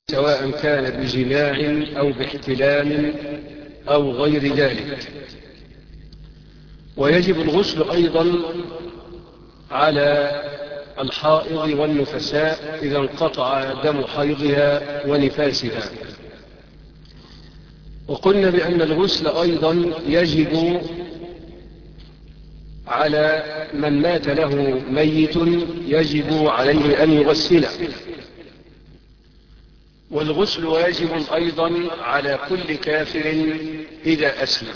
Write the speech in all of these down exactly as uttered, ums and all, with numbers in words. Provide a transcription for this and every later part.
سواء كان بجماع أو باحتلام أو غير ذلك. ويجب الغسل أيضا على الحائض والنفساء إذا انقطع دم حيضها ونفاسها. وقلنا بأن الغسل أيضا يجب على من مات له ميت، يجب عليه أن يغسله. والغسل واجب أيضا على كل كافر إذا أسلم.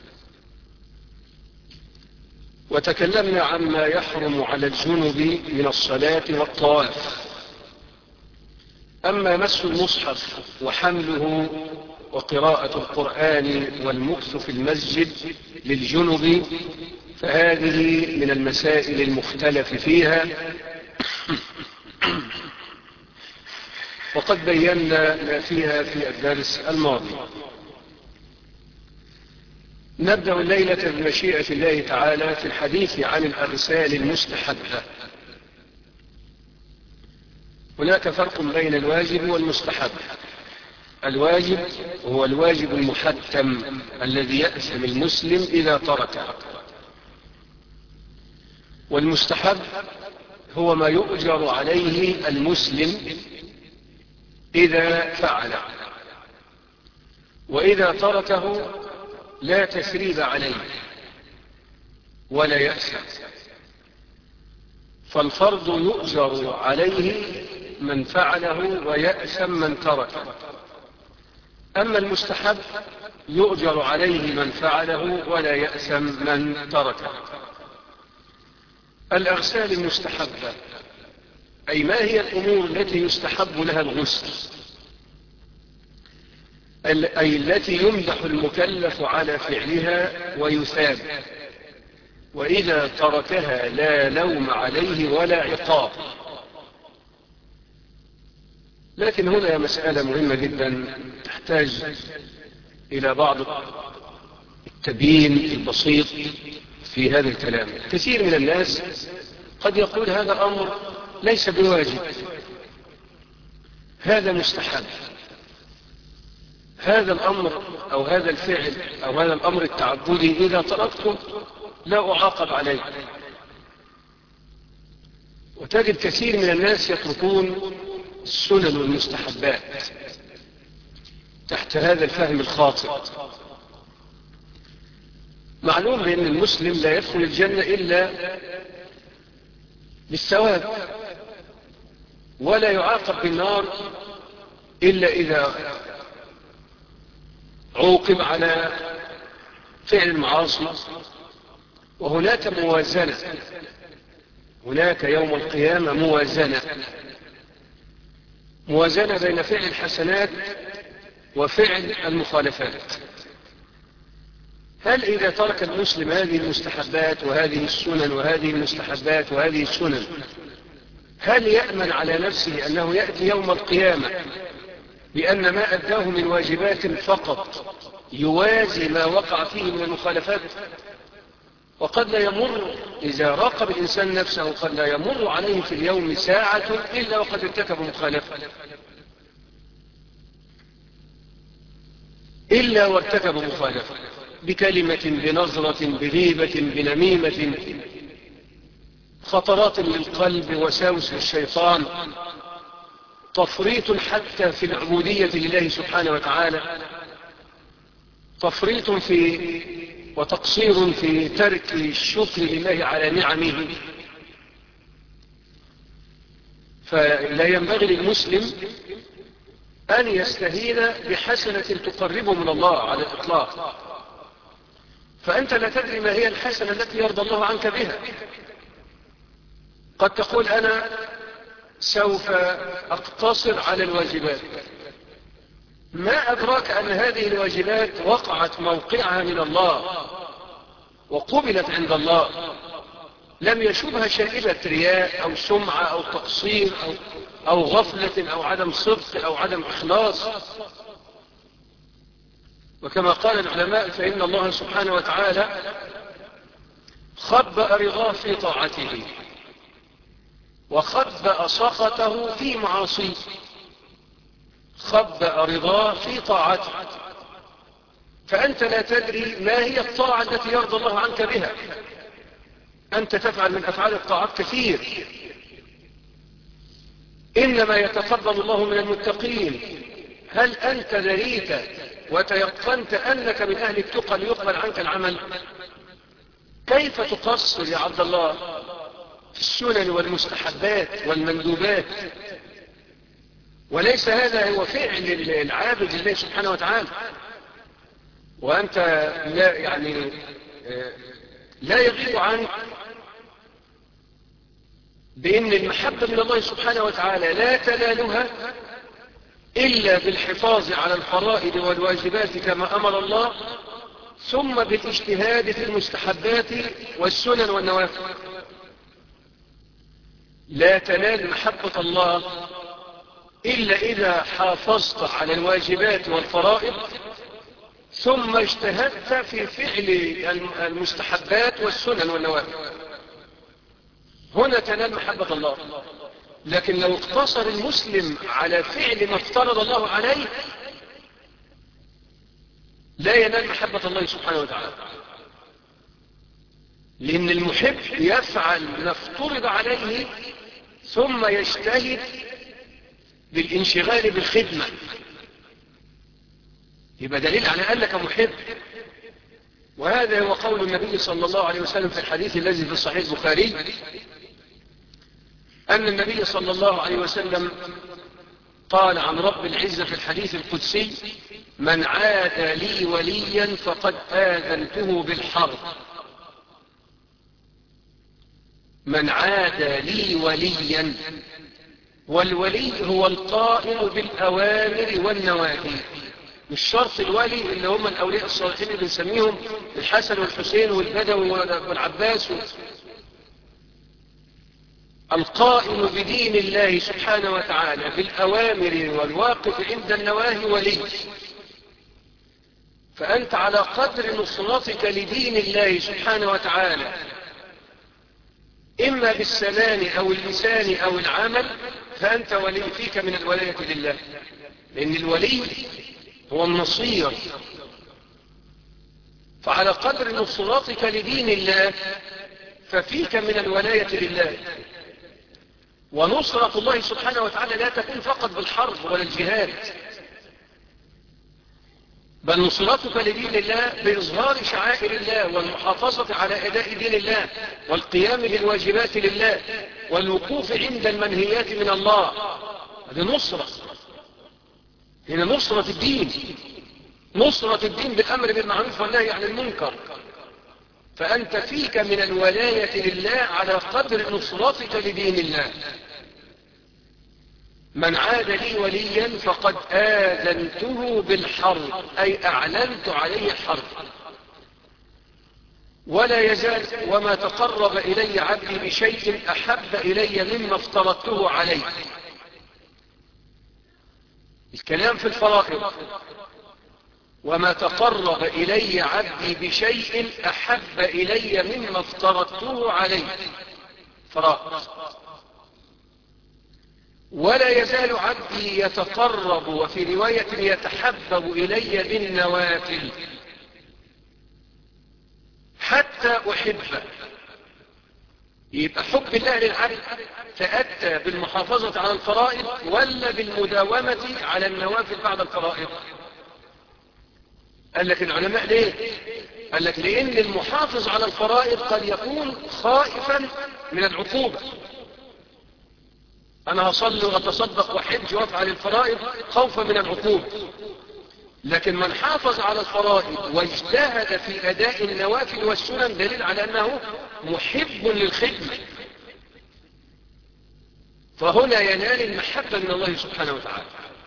وتكلمنا عما يحرم على الجنب من الصلاة والطواف. أما مس المصحف وحمله وقراءة القرآن والمكث في المسجد للجنب فهذه من المسائل المختلف فيها، وقد بينا ما فيها في الدرس الماضي. نبدأ الليلة بمشيئة الله تعالى في الحديث عن الأغسال المستحبة. هناك فرق بين الواجب والمستحب. الواجب هو الواجب المحتم الذي يأثم المسلم إذا تركه، والمستحب هو ما يؤجر عليه المسلم إذا فعله، وإذا تركه لا تثريب عليه ولا يأثم. فالفرض يؤجر عليه من فعله ويأثم من تركه، أما المستحب يؤجر عليه من فعله ولا يأثم من تركه. الأغسال المستحبة أي ما هي الأمور التي يستحب لها الغسل، أي التي يمدح المكلف على فعلها ويثاب، وإذا تركها لا لوم عليه ولا عقاب. لكن هنا مسألة مهمة جدا تحتاج إلى بعض التبيين البسيط في هذا الكلام. كثير من الناس قد يقول هذا أمر ليس بواجب، هذا مستحب، هذا الأمر أو هذا الفعل أو هذا الأمر التعبدي إذا تركته لا أعاقب عليه. وتجد كثير من الناس يتركون السنن والمستحبات تحت هذا الفهم الخاطئ. معلوم بأن المسلم لا يدخل الجنة إلا بالثواب، ولا يعاقب بالنار إلا إذا عوقب على فعل المعاصي. وهناك موازنة، هناك يوم القيامة موازنة موازنة بين فعل الحسنات وفعل المخالفات. هل إذا ترك المسلم هذه المستحبات وهذه السنن وهذه المستحبات وهذه السنن هل يأمن على نفسه أنه يأتي يوم القيامة بأن ما أداه من واجبات فقط يوازي ما وقع فيه من المخالفات؟ وقد لا يمر إذا راقب الإنسان نفسه قد لا يمر عليه في اليوم ساعة إلا وقد ارتكب مخالفة، إلا وارتكب مخالفة بكلمة بنظرة بغيبة بنميمة، خطرات للقلب وساوس للشيطان، تفريط حتى في العبودية لله سبحانه وتعالى، تفريط في وتقصير في ترك الشكر لله على نعمه. فلا ينبغي للمسلم أن يستهين بحسنة تقربه من الله على الإطلاق، فأنت لا تدري ما هي الحسنة التي يرضى الله عنك بها. قد تقول أنا سوف أقتصر على الواجبات، ما أدراك أن هذه الواجبات وقعت موقعها من الله وقبلت عند الله، لم يشبها شائبة رياء أو سمعة أو تقصير أو, أو غفلة أو عدم صدق أو عدم إخلاص. وكما قال العلماء فإن الله سبحانه وتعالى خبأ رضاه في طاعته وخبأ سخطه في معاصيه. خبأ رضاه في طاعته، فأنت لا تدري ما هي الطاعة التي يرضى الله عنك بها. أنت تفعل من أفعال الطاعات كثير، إنما يتقبل الله من المتقين. هل أنت دريت وتيقنت أنك من أهل التقى ليقبل عنك العمل؟ كيف تقصر يا عبد الله في السنن والمستحبات والمندوبات؟ وليس هذا هو فعل العابد لله سبحانه وتعالى، وأنت لا يعني لا يغيب عنك بأن المحبة من الله سبحانه وتعالى لا تنالها إلا بالحفاظ على الفرائض والواجبات كما أمر الله، ثم بالاجتهاد في المستحبات والسنن والنوافل. لا تنال محبة الله إلا إذا حافظت على الواجبات والفرائض ثم اجتهدت في فعل المستحبات والسنن والنوافل، هنا تنال محبة الله. لكن لو اقتصر المسلم على فعل ما افترض الله عليه لا ينال محبة الله سبحانه وتعالى، لأن المحب يفعل ما افترض عليه ثم يجتهد بالانشغال بالخدمة، يبقى دليل على أنك محب. وهذا هو قول النبي صلى الله عليه وسلم في الحديث الذي في صحيح البخاري، أن النبي صلى الله عليه وسلم قال عن رب العزة في الحديث القدسي: من عاد لي وليا فقد آذنته بالحرب. من عاد لي وليا، والولي هو القائم بالأوامر والنواهي، مش شرط الولي اللي هم الأولياء الصالحين اللي بنسميهم الحسن والحسين والبدوي والعباس، القائم بدين الله سبحانه وتعالى بالأوامر والواقف عند النواهي ولي. فأنت على قدر نصرتك لدين الله سبحانه وتعالى إما بالسنان أو اللسان أو العمل فأنت ولي، فيك من الولاية لله، لأن الولي هو النصير. فعلى قدر نصرتك لدين الله ففيك من الولاية لله. ونصرة الله سبحانه وتعالى لا تكون فقط بالحرب ولا الجهاد، بل نصرتك لدين الله بإظهار شعائر الله والمحافظة على أداء دين الله والقيام بالواجبات لله والوقوف عند المنهيات من الله. هذه نصرة، هنا نصرة الدين، نصرة الدين بالأمر بالمعروف والنهي عن المنكر. فأنت فيك من الولاية لله على قدر نصرتك لدين الله. من عاد لي وليا فقد آذنته بالحرب، أي أعلنت عليه الحرب. ولا يزال وما تقرب إلي عبدي بشيء أحب إلي مما افترضته عليه. الكلام في الفرائض: وما تقرب إلي عبدي بشيء أحب إلي مما افترضته عليه، فرائض. ولا يزال عبدي يتقرب، وفي رواية يتحبب إلي بالنوافل حتى أحبه. يبقى حب الله للعبد تأتى بالمحافظة على الفرائض ولا بالمداومة على النوافل بعد الفرائض؟ قال لك العلماء ليه؟ قال لك لأن المحافظ على الفرائض قد يكون خائفا من العقوبة. أنا هصلي وأتصدق وحج وأفعل الفرائض خوفا من العقوبة، لكن من حافظ على الفرائض واجتهد في أداء النوافل والسنن دليل على أنه محب للخدمة، فهنا ينال المحبة من الله سبحانه وتعالى.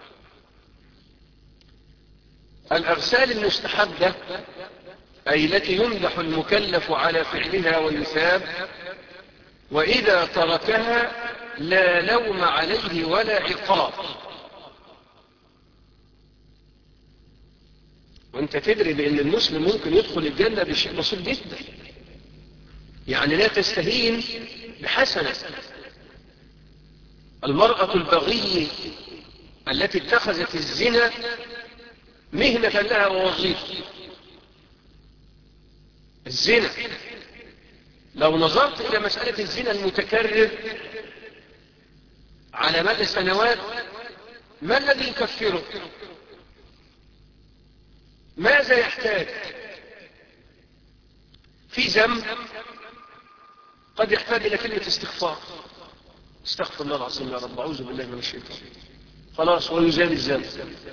الأغسال المستحبة أي التي يمدح المكلف على فعلها ويثاب، وإذا تركها لا لوم عليه ولا عقاب. وانت تدري بأن المسلم ممكن يدخل الجنة بشيء بسيط جدا، يعني لا تستهين بحسنة. المرأة البغي التي اتخذت الزنا مهنة لها ووظيفة. الزنا لو نظرت إلى مسألة الزنا المتكرر على مدى سنوات، ما الذي يكفره؟ ماذا يحتاج؟ في ذنب قد يحتاج إلى كلمة استغفار، استغفر الله العظيم يا رب، أعوذ بالله من الشيطان، خلاص ويزال الذنب.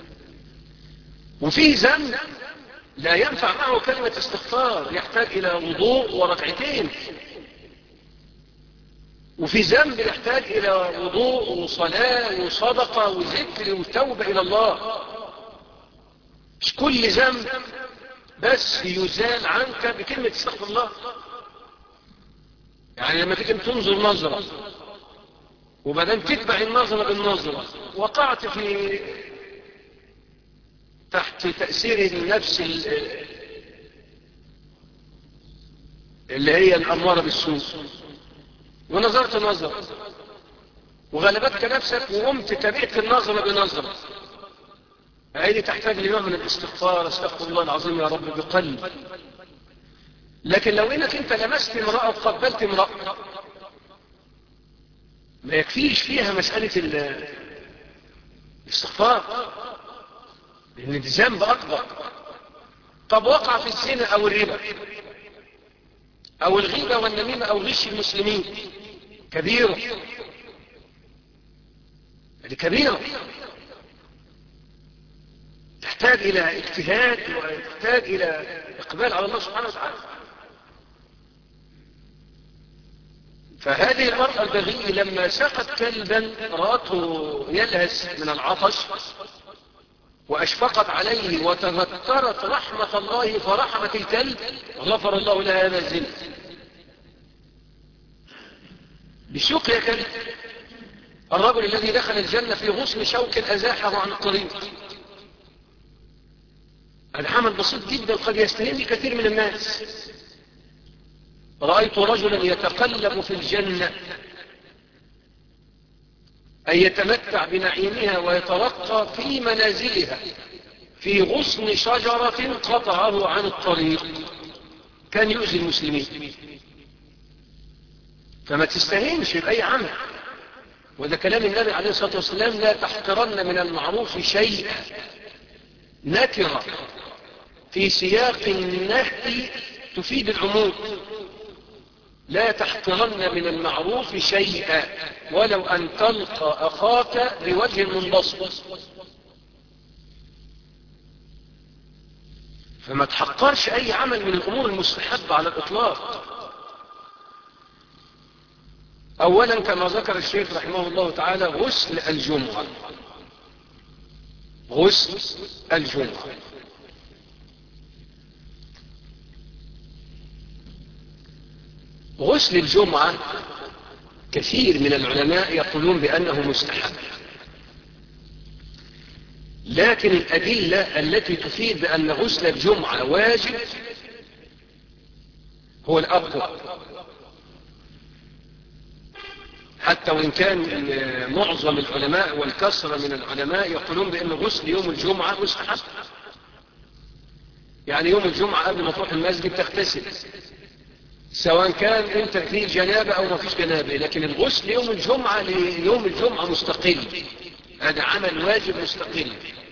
وفي ذنب لا ينفع معه كلمة استغفار، يحتاج إلى وضوء وركعتين. وفي ذنب يحتاج إلى وضوء وصلاة وصدقة وذكر وتوبة إلى الله. مش كل ذنب بس يزال عنك بكلمة استغفر الله. يعني لما تيجي تنظر نظرة وبعدين تتبع النظرة بالنظرة، وقعت في تحت تأثير النفس اللي هي الأمارة بالسوء، ونظرت نظرة وغلبتك نفسك وقمت تبعت النظرة بنظرة، هذه تحتاج لنوع من الاستغفار، استغفر الله العظيم يا رب بقلب. لكن لو انك انت لمست امرأة وقبلت امرأة، ما يكفيش فيها مسألة الاستغفار، لأن دي ذنب أكبر. طب وقع في الزنا أو الربا أو الغيبة والنميمة أو غش المسلمين، كبيرة، هذه كبيرة تحتاج إلى اجتهاد وتحتاج إلى إقبال على الله سبحانه وتعالى. فهذه المرأة البغية لما سقت كلبا رأته يلهث من العطش وأشفقت عليه وتذكرت رحمة الله فرحمت الكلب، غفر الله لها هذا الزنا. بسوق يا كلب. الرجل الذي دخل الجنة في غصن شوك أزاحه عن الطريق، هذا عمل بسيط جدا قد يستهين كثير من الناس. رأيت رجلا يتقلب في الجنة، أن يتمتع بنعيمها ويترقى في منازلها في غصن شجرة قطعه عن الطريق، كان يؤذي المسلمين. فما تستهينش بأي عمل، وده كلام النبي عليه الصلاة والسلام: لا تحقرن من المعروف شيئا. نكرة في سياق النهي تفيد العموم. لا تحقرن من المعروف شيئا ولو أن تلقى أخاك بوجه منبسط. فما تحقرش أي عمل من الأمور المستحبة على الإطلاق. أولا كما ذكر الشيخ رحمه الله تعالى: غسل الجمعة. غسل الجمعة غسل الجمعة كثير من العلماء يقولون بأنه مستحب، لكن الأدلة التي تفيد بأن غسل الجمعة واجب هو الأقوى، حتى وإن كان معظم العلماء والكثرة من العلماء يقولون بأن غسل يوم الجمعة مستحب. يعني يوم الجمعة قبل ما تروح المسجد تغتسل، سواء كان انت في جنابة او ما فيش جنابة، لكن الغسل يوم الجمعة ليوم الجمعة مستقل، هذا عمل واجب مستقل.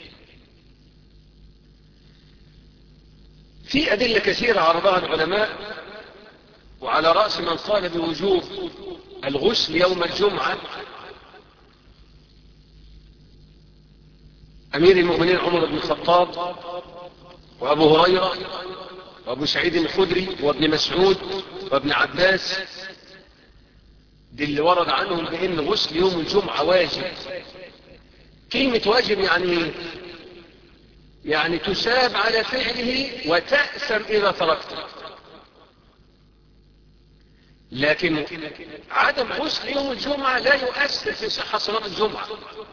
في أدلة كثيرة عرضها العلماء، وعلى رأس من قال بوجوب الغسل يوم الجمعة أمير المؤمنين عمر بن الخطاب وأبو هريرة وأبو سعيد الخدري وابن مسعود وابن عباس، دي اللي ورد عنهم بأن غسل يوم الجمعة واجب. كلمة واجب يعني يعني تساب على فعله وتأثم إذا تركته، لكن عدم غسل يوم الجمعة لا يؤثر في صحة صلاة الجمعة.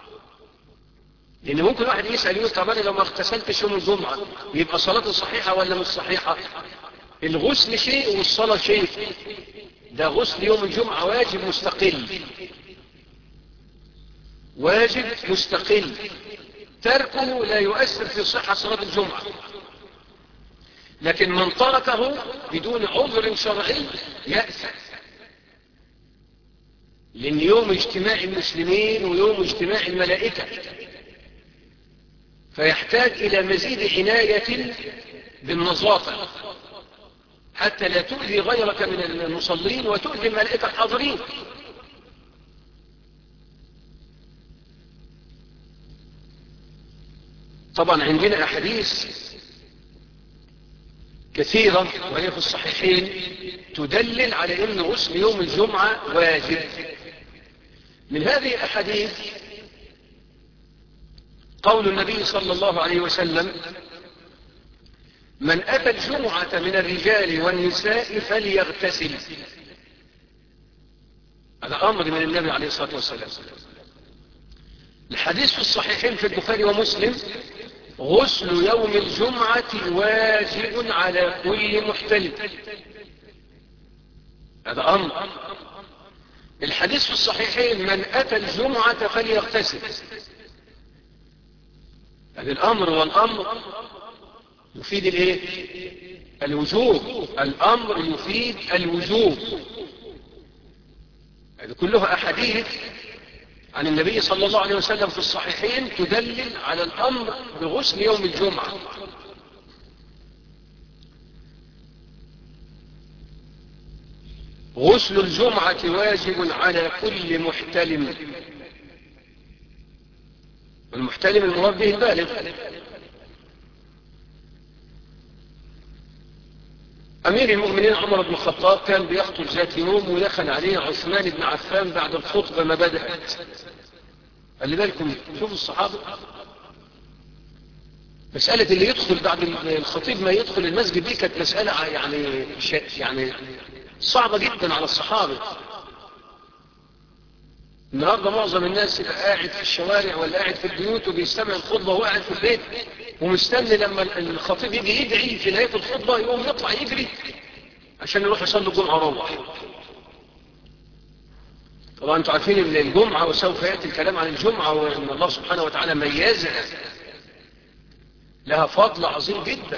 لأن ممكن واحد يسأل يقول: طب أنا لو ما اغتسلتش يوم الجمعة يبقى صلاته صحيحة ولا مش صحيحة؟ الغسل شيء والصلاة شيء. ده غسل يوم الجمعة واجب مستقل. واجب مستقل تركه لا يؤثر في صحة صلاة الجمعة، لكن من تركه بدون عذر شرعي يأثم، لأن يوم اجتماع المسلمين ويوم اجتماع الملائكة، فيحتاج إلى مزيد عناية بالنظافة حتى لا تؤذي غيرك من المصلين وتؤذي الملائكة الحاضرين. طبعا عندنا أحاديث كثيرة وهي في الصحيحين تدلل على أن غسل يوم الجمعة واجب. من هذه الأحاديث قول النبي صلى الله عليه وسلم: من أتى الجمعة من الرجال والنساء فليغتسل. هذا أمر من النبي عليه الصلاة والسلام. الحديث في الصحيحين في البخاري ومسلم: غسل يوم الجمعة واجب على كل محتلم. هذا أمر. الحديث في الصحيحين: من أتى الجمعة فليغتسل. هذا الأمر، والأمر يفيد الايه؟ الوجوب. الأمر يفيد الوجوب. هذه كلها أحاديث عن النبي صلى الله عليه وسلم في الصحيحين تدلل على الأمر بغسل يوم الجمعة. غسل الجمعة واجب على كل محتلم. المحتلم المراد به البالغ. أمير المؤمنين عمر بن الخطاب كان بيخطب ذات يوم ودخل عليه عثمان بن عفان بعد الخطبة ما بدأت. خلي بالكم، شوفوا الصحابة، مسألة اللي يدخل بعد الخطيب ما يدخل المسجد دي كانت مسألة يعني يعني صعبة جدا على الصحابة. النهارده معظم الناس اللي قاعد في الشوارع ولا قاعد في البيوت وبيستمع الخطبة وهو قاعد في البيت ومستني لما الخطيب يجي يدعي في نهاية الخطبة يقوم يطلع يجري عشان يروح يصلي الجمعة ويروح. طبعا انتوا عارفين ان الجمعة وسوف يأتي الكلام عن الجمعة وان الله سبحانه وتعالى ميزها، لها فضل عظيم جدا.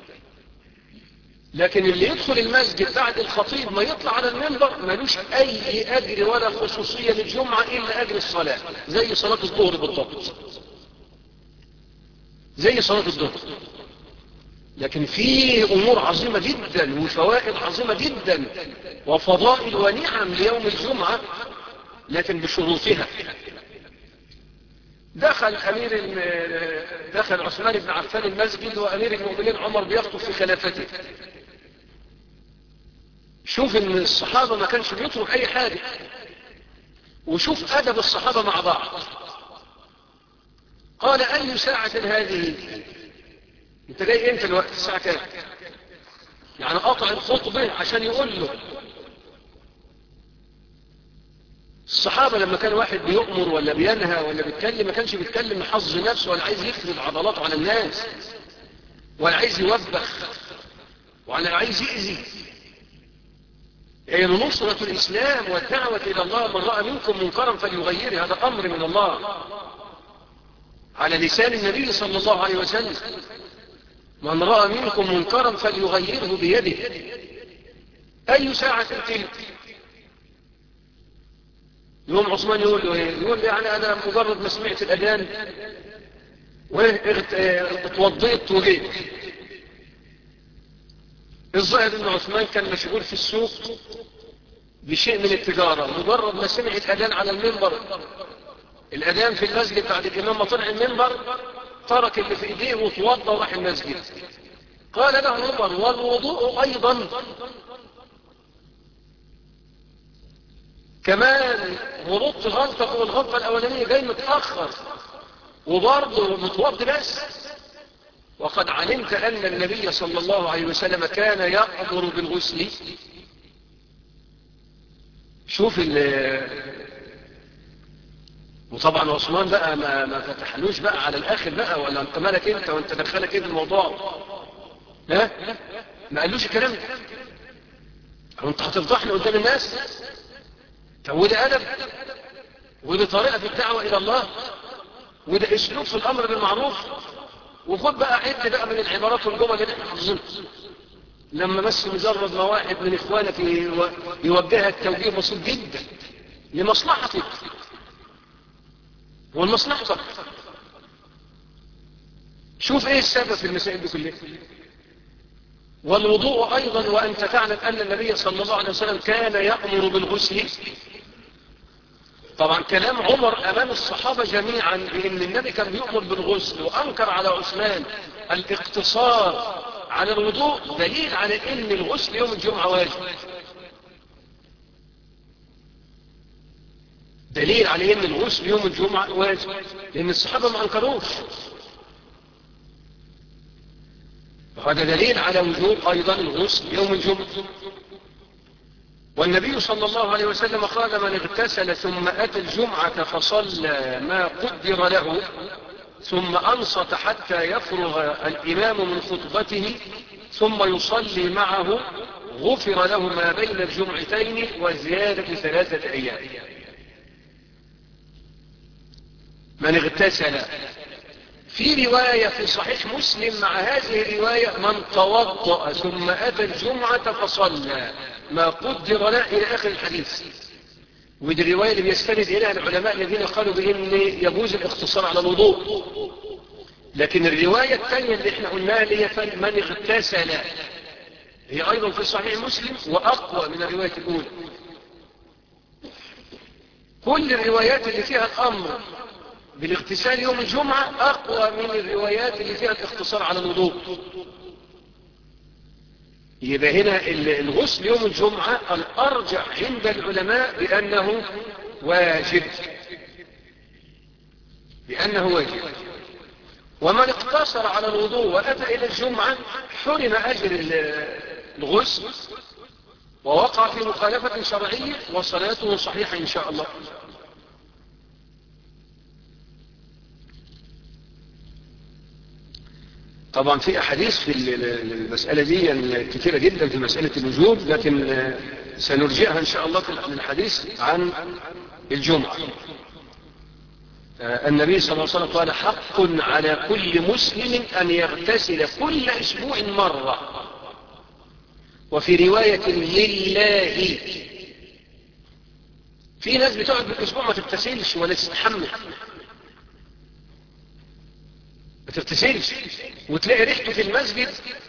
لكن اللي يدخل المسجد بعد الخطيب ما يطلع على المنبر ملوش اي اجر ولا خصوصية للجمعة الا اجر الصلاة، زي صلاة الظهر بالضبط، زي صلاة الظهر. لكن في امور عظيمة جدا وفوائد عظيمة جدا وفضائل ونعم ليوم الجمعة، لكن بشروطها. دخل امير دخل عثمان بن عفان المسجد وامير المؤمنين عمر بيخطب في خلافته. شوف ان الصحابة ما كانش بيترك اي حاجة، وشوف ادب الصحابة مع بعض. قال: اي ساعة هذه؟ انت جاي امتى الوقت؟ الساعة كام؟ يعني قطع الخطبة عشان يقول له. الصحابة لما كان واحد بيؤمر ولا بينهى ولا بيتكلم ما كانش بيتكلم لحظ نفسه ولا عايز يفرض عضلاته على الناس ولا عايز يوبخ ولا عايز يأذي. هي نصرة الإسلام والدعوة إلى الله. من رأى منكم منكرا فليغيره، هذا أمر من الله على لسان النبي صلى الله عليه وسلم. من رأى منكم منكرا فليغيره بيده. أي ساعة تلك؟ يوم عثمان يقول له ايه؟ يقول له يعني انا مجرد ما سمعت الاذان واتوضيت وجيت. الظاهر ان عثمان كان مشغول في السوق بشيء من التجارة، مجرد ما سمع الاذان على المنبر، الاذان في المسجد بعد الامام ما طلع المنبر، ترك اللي في ايديه وتوضى وراح المسجد. قال له عمر: والوضوء ايضا. كمان غلطت غلطة والغلطة الأولانية جاي متأخر وبرضه متوضي بس. وقد علمت أن النبي صلى الله عليه وسلم كان يأمر بالغسل. شوف ال وطبعا عثمان بقى ما, ما فتحلوش بقى على الآخر بقى، ولا انت مالك انت وانت دخلك ايه في الموضوع؟ ها؟ ما قالوش الكلام ده. وانت هتفضحني قدام الناس؟ طب وده أدب؟ ودي طريقة في الدعوة إلى الله، وده أسلوب في الأمر بالمعروف. وخد بقى عد بقى من العبارات والجمل اللي احنا حافظينها. لما بس مجرد ما واحد من إخوانك يوجهك توجيه بسيط جدا لمصلحتك والمصلحة، شوف ايه السبب في المسائل دي كلها. والوضوء أيضا، وأنت تعلم أن النبي صلى الله عليه وسلم كان يأمر بالغسل. طبعا كلام عمر أمام الصحابة جميعا بأن النبي كان بيأمر بالغسل وأنكر على عثمان الاقتصار على الوضوء دليل على أن الغسل يوم الجمعة واجب، دليل على أن الغسل يوم الجمعة واجب، لأن الصحابة ما أنكروش. وهذا دليل على وجوب أيضا الغسل يوم الجمعة. والنبي صلى الله عليه وسلم قال: من اغتسل ثم أتى الجمعة فصلى ما قدر له ثم أنصت حتى يفرغ الإمام من خطبته ثم يصلي معه غفر له ما بين الجمعتين وزيادة ثلاثة أيام. من اغتسل. في رواية في صحيح مسلم مع هذه الرواية: من توضأ ثم أتى الجمعة فصلى ما قدر له إلى آخر الحديث. ودي الرواية اللي بيستند إليها العلماء الذين قالوا بأن يجوز الاقتصار على الوضوء. لكن الرواية الثانية اللي احنا قلناها اللي هي من اغتسل هي أيضا في صحيح مسلم وأقوى من الرواية الأولى. كل الروايات اللي فيها الأمر بالاغتسال يوم الجمعة أقوى من الروايات اللي فيها الاختصار على الوضوء. يبقى هنا الغسل يوم الجمعة الأرجح عند العلماء بأنه واجب، بأنه واجب. ومن اقتصر على الوضوء وأتى إلى الجمعة حرم أجر الغسل ووقع في مخالفة شرعية وصلاته صحيحة إن شاء الله. طبعا في أحاديث في المسألة دي كثيرة جدا في مسألة الوجوب، لكن سنرجئها إن شاء الله في الحديث عن الجمعة. النبي صلى الله عليه وسلم قال: حق على كل مسلم أن يغتسل كل أسبوع مرة. وفي رواية: لله. في ناس بتقعد بالأسبوع ما تغتسلش ولا تستحمل، ما تغتسلش، وتلاقي ريحته في المسجد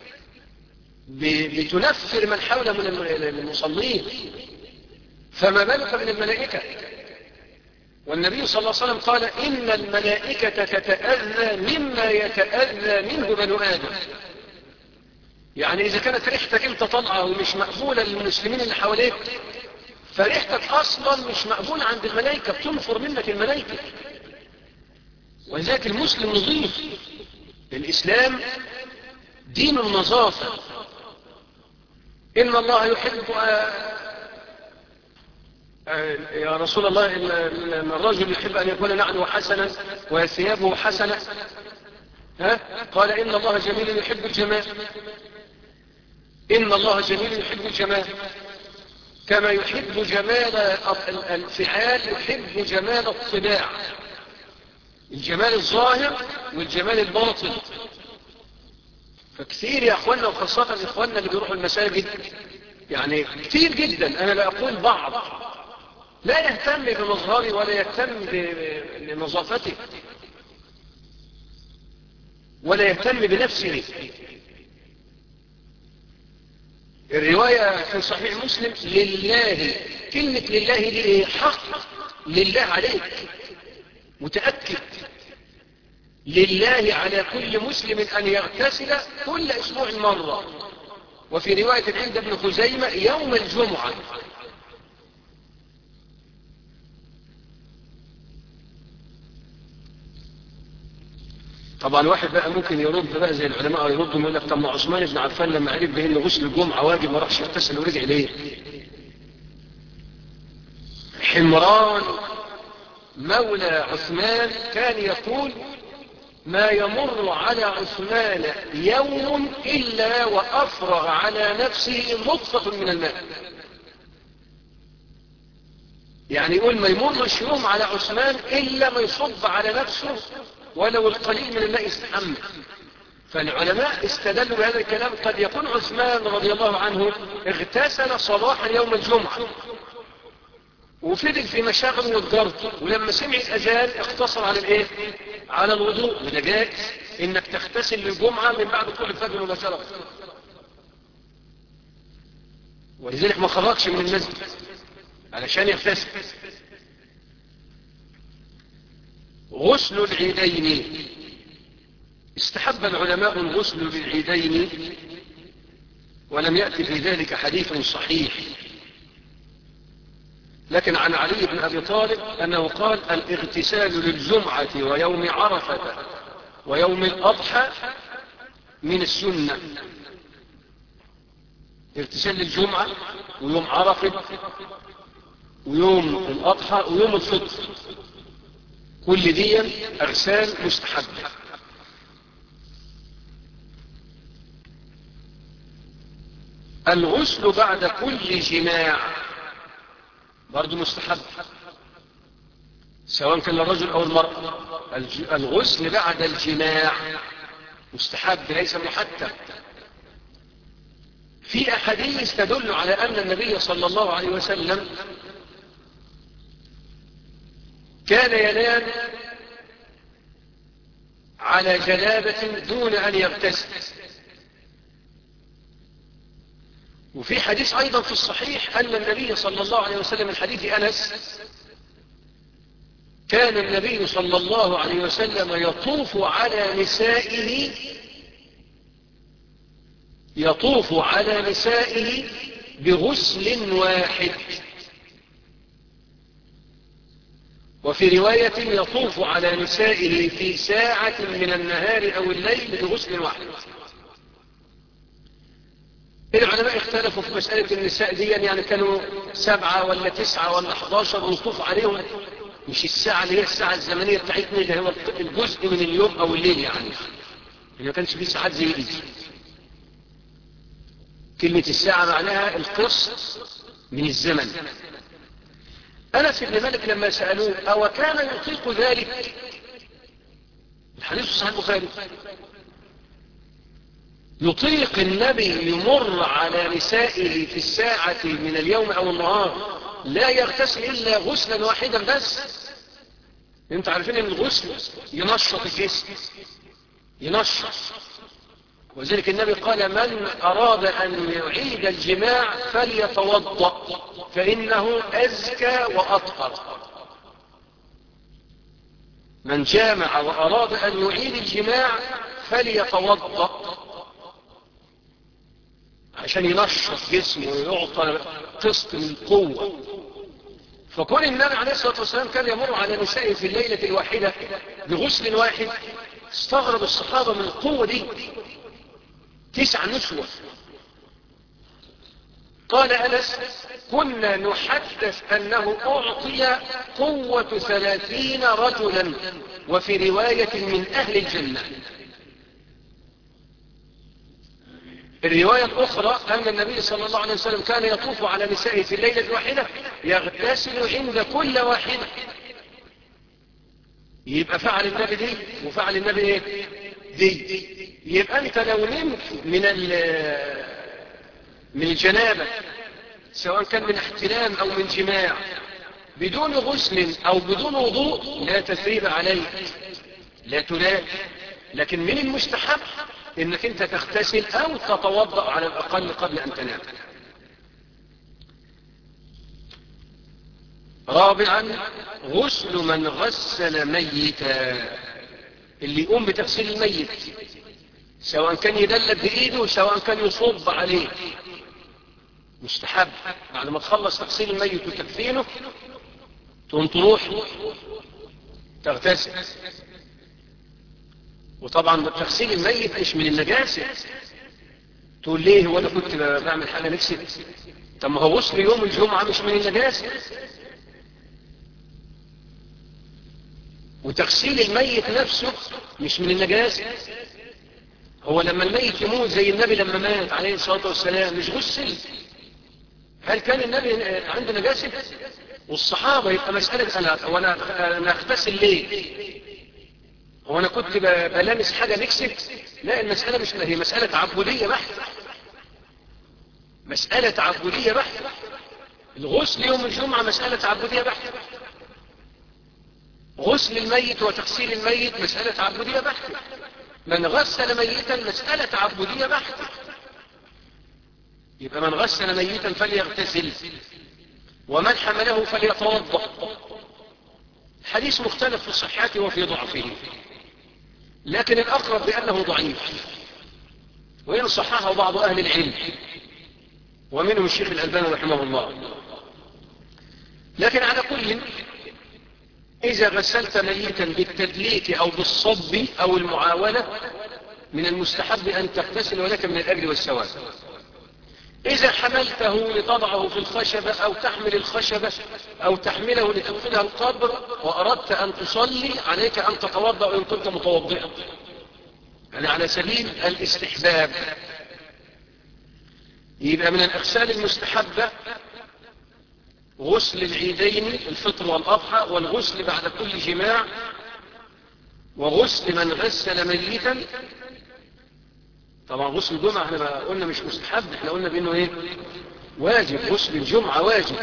بتنفر من حوله من المصلين، فما بالك من الملائكة. والنبي صلى الله عليه وسلم قال: إن الملائكة تتأذى مما يتأذى منه بنو آدم. يعني إذا كانت ريحتك أنت طالعة ومش مقبولة للمسلمين اللي حواليك، فريحتك أصلا مش مقبولة عند الملائكة، بتنفر منك الملائكة. ولذلك المسلم نظيف. الإسلام دين النظافة. إن الله يحب يا رسول الله إن الرجل يحب أن يكون نعله حسنا وثيابه حسنة. ها؟ قال: إن الله جميل يحب الجمال. إن الله جميل يحب الجمال كما يحب جمال الفعال يحب جمال الطباع، الجمال الظاهر والجمال الباطن. فكثير يا أخوانا، وخاصة إخواننا اللي بيروحوا المساجد، يعني كثير جدا، أنا لا أقول بعض، لا يهتم بمظهره ولا يهتم بنظافته ولا يهتم بنفسه. الرواية في صحيح مسلم: لله. كلمة لله دي حق لله عليك، متأكد. لله على كل مسلم أن يغتسل كل أسبوع مرة. وفي رواية عند ابن خزيمة: يوم الجمعة. طبعا واحد بقى ممكن يرد بقى زي العلماء يردوا يقول لك: طب ما عثمان بن عفان لما عرف بأن غسل الجمعة واجب ما راحش يغتسل ورجع ليه؟ حمران مولى عثمان كان يقول: ما يمر على عثمان يوم إلا وأفرغ على نفسه نطفة من الماء. يعني يقول ما يمرش يوم على عثمان إلا ما يصب على نفسه ولو القليل من الماء يستحمل. فالعلماء استدلوا بهذا الكلام، قد يكون عثمان رضي الله عنه اغتسل صباحا يوم الجمعة وفضل في مشاغل وتجارته، ولما سمع الأذان اقتصر على الايه؟ على الوضوء. وده جائز انك تغتسل للجمعة من بعد طلوع الفجر مباشرة، ولذلك ما خرجش من المسجد علشان يغتسل. غسل العيدين، استحب العلماء الغسل للعيدين ولم يأتي في ذلك حديث صحيح، لكن عن علي بن أبي طالب أنه قال الاغتسال للجمعة ويوم عرفة ويوم الأضحى من السنة. اغتسال للجمعة ويوم عرفة ويوم الأضحى ويوم الفطر، كل دي أغسال مستحبة. الغسل بعد كل جماع برضو مستحب، سواء كان الرجل أو المرأة. الغسل بعد الجماع مستحب ليس محتم. في أحاديث تدل على أن النبي صلى الله عليه وسلم كان ينام على جنابة دون أن يغتسل. وفي حديث أيضا في الصحيح أن النبي صلى الله عليه وسلم من حديث أنس كان النبي صلى الله عليه وسلم يطوف على نسائه يطوف على نسائه بغسل واحد، وفي رواية يطوف على نسائه في ساعة من النهار أو الليل بغسل واحد. العلماء اختلفوا في مسألة النساء دي، يعني كانوا سبعة ولا تسعة ولا حداشر ونطوف عليهم، مش الساعة اللي هي الساعة الزمنية بتاعتنا، ده هو الجزء من اليوم أو الليل، يعني ما كانش فيه ساعات زي دي. كلمة الساعة معناها القسط من الزمن. أنس بن مالك لما سألوه أو كان يطيق ذلك، الحديث صحيح البخاري، يطيق النبي يمر على نسائه في الساعة من اليوم أو النهار لا يغتسل إلا غسلا واحدا بس؟ انت عارفين ان الغسل ينشط الجسم، ينشط. وذلك النبي قال من أراد أن يعيد الجماع فليتوضأ فإنه أزكى وأطهر. من جامع وأراد أن يعيد الجماع فليتوضأ عشان ينشط جسمه ويعطى قسط من القوة. فكون النبي عليه الصلاة والسلام كان يمر على نسائه في الليلة الواحدة بغسل واحد، استغرب الصحابة من القوة دي، تسع نسوة. قال أنس كنا نحدث أنه أعطي قوة ثلاثين رجلا، وفي رواية من أهل الجنة. الرواية الأخرى أن النبي صلى الله عليه وسلم كان يطوف على نسائه في الليلة الواحدة يغتسل عند كل واحدة. يبقى فعل النبي دي وفعل النبي ايه دي. يبقى انت لو نمت من من الجنابة سواء كان من احتلام او من جماع بدون غسل او بدون وضوء لا تثريب عليك، لا تلال. لكن من المستحب انك انت تغتسل او تتوضأ على الاقل قبل ان تنام. رابعا غسل من غسل ميتا، اللي يقوم بتغسيل الميت سواء كان يدلك بايده سواء كان يصب عليه، مستحب بعد ما تخلص تغسيل الميت وتكفينه تقوم تروح تغتسل. وطبعا تغسيل الميت مش من النجاسة. تقول ليه هو انا كنت بعمل حاجة نفسي؟ طب ما هو غسل يوم الجمعة مش من النجاسة. وتغسيل الميت نفسه مش من النجاسة. هو لما الميت يموت زي النبي لما مات عليه الصلاة والسلام مش غسل؟ هل كان النبي عنده نجاسة؟ والصحابة يبقى مسألة أنا وأنا أنا أغتسل ليه؟ هو أنا كنت بلامس حاجة نكسب؟ لا، المسألة مش هي مسألة عبودية بحتة. مسألة عبودية بحتة. الغسل يوم الجمعة مسألة عبودية بحتة. غسل الميت وتغسيل الميت مسألة عبودية بحتة. من غسل ميتا مسألة عبودية بحتة. يبقى من غسل ميتا فليغتسل، ومن حمله فليتوضأ. حديث مختلف في صحته وفي ضعفه، لكن الأقرب بأنه ضعيف، وإن صححه بعض أهل العلم ومنهم الشيخ الألباني رحمه الله. لكن على كل، إذا غسلت ميتا بالتدليك أو بالصب أو المعاولة من المستحب أن تغتسل، ولك من الأجر والثواب. إذا حملته لتضعه في الخشبة أو تحمل الخشبة أو تحمله لتدخلها القبر وأردت أن تصلي، عليك أن تتوضأ وإن كنت متوضئا، يعني على سبيل الاستحباب. يبقى من الأغسال المستحبة غسل العيدين الفطر والأضحى، والغسل بعد كل جماع، وغسل من غسل ميتا. طبعا غسل الجمعة احنا ما قلنا مش مستحب، احنا قلنا بانه ايه؟ واجب. غسل الجمعة واجب.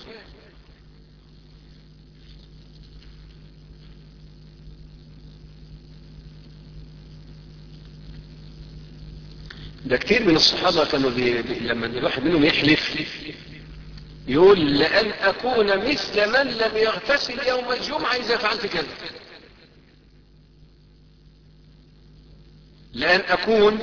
ده كتير من الصحابة كانوا بي... بي... لما الواحد منهم يحلف يقول لأن أكون مثل من لم يغتسل يوم الجمعة إذا فعلت كذا. لأن أكون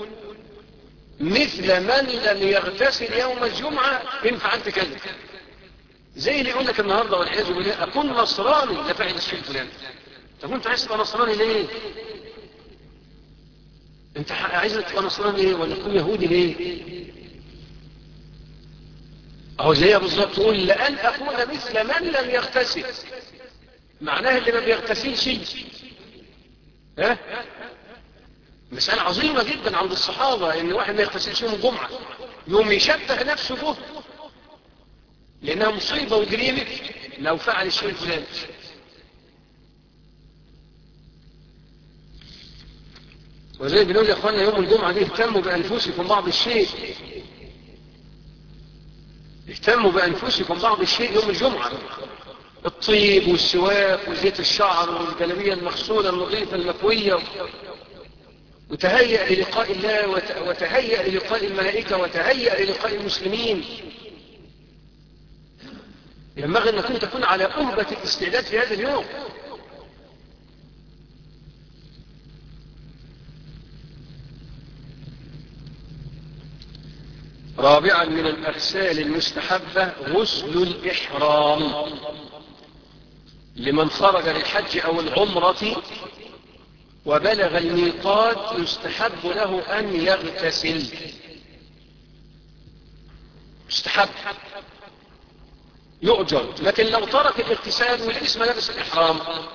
مثل من لم يغتسل يوم الجمعة إن فعلت كذا. زي اللي يقول لك النهاردة والعياذ بالله أكون نصراني لفعل الشيء الفلاني. طب أنت عايز تبقى نصراني ليه؟ أنت عايز تبقى نصراني ليه؟ ولا تكون يهودي ليه؟ أهو زيها بالظبط. تقول لأن أكون مثل من لم يغتسل، معناها اللي ما بيغتسلش ها؟ مسألة عظيمة جدا عند الصحابة ان واحد ما يغتسلش يوم الجمعة، يوم يشبه نفسه به، لانها مصيبة وجريمة لو فعل الشيء الفلاني. وزي بنقول يا اخوانا يوم الجمعة دي اهتموا بانفسكم بعض الشيء، اهتموا بانفسكم بعض الشيء يوم الجمعة. الطيب والسواك وزيت الشعر والجلابية المغسولة النظيفة المكوية، وتهيأ للقاء الله، وتهيأ للقاء الملائكة، وتهيأ للقاء المسلمين. ينبغي أن كنت تكون على أهبة الاستعداد في هذا اليوم. رابعا من الأغسال المستحبة غسل الإحرام لمن خرج للحج أو العمرة وبلغ الميقات، يستحب له أن يغتسل. يستحب يؤجر. لكن لو ترك الاغتسال ولبس ملابس الإحرام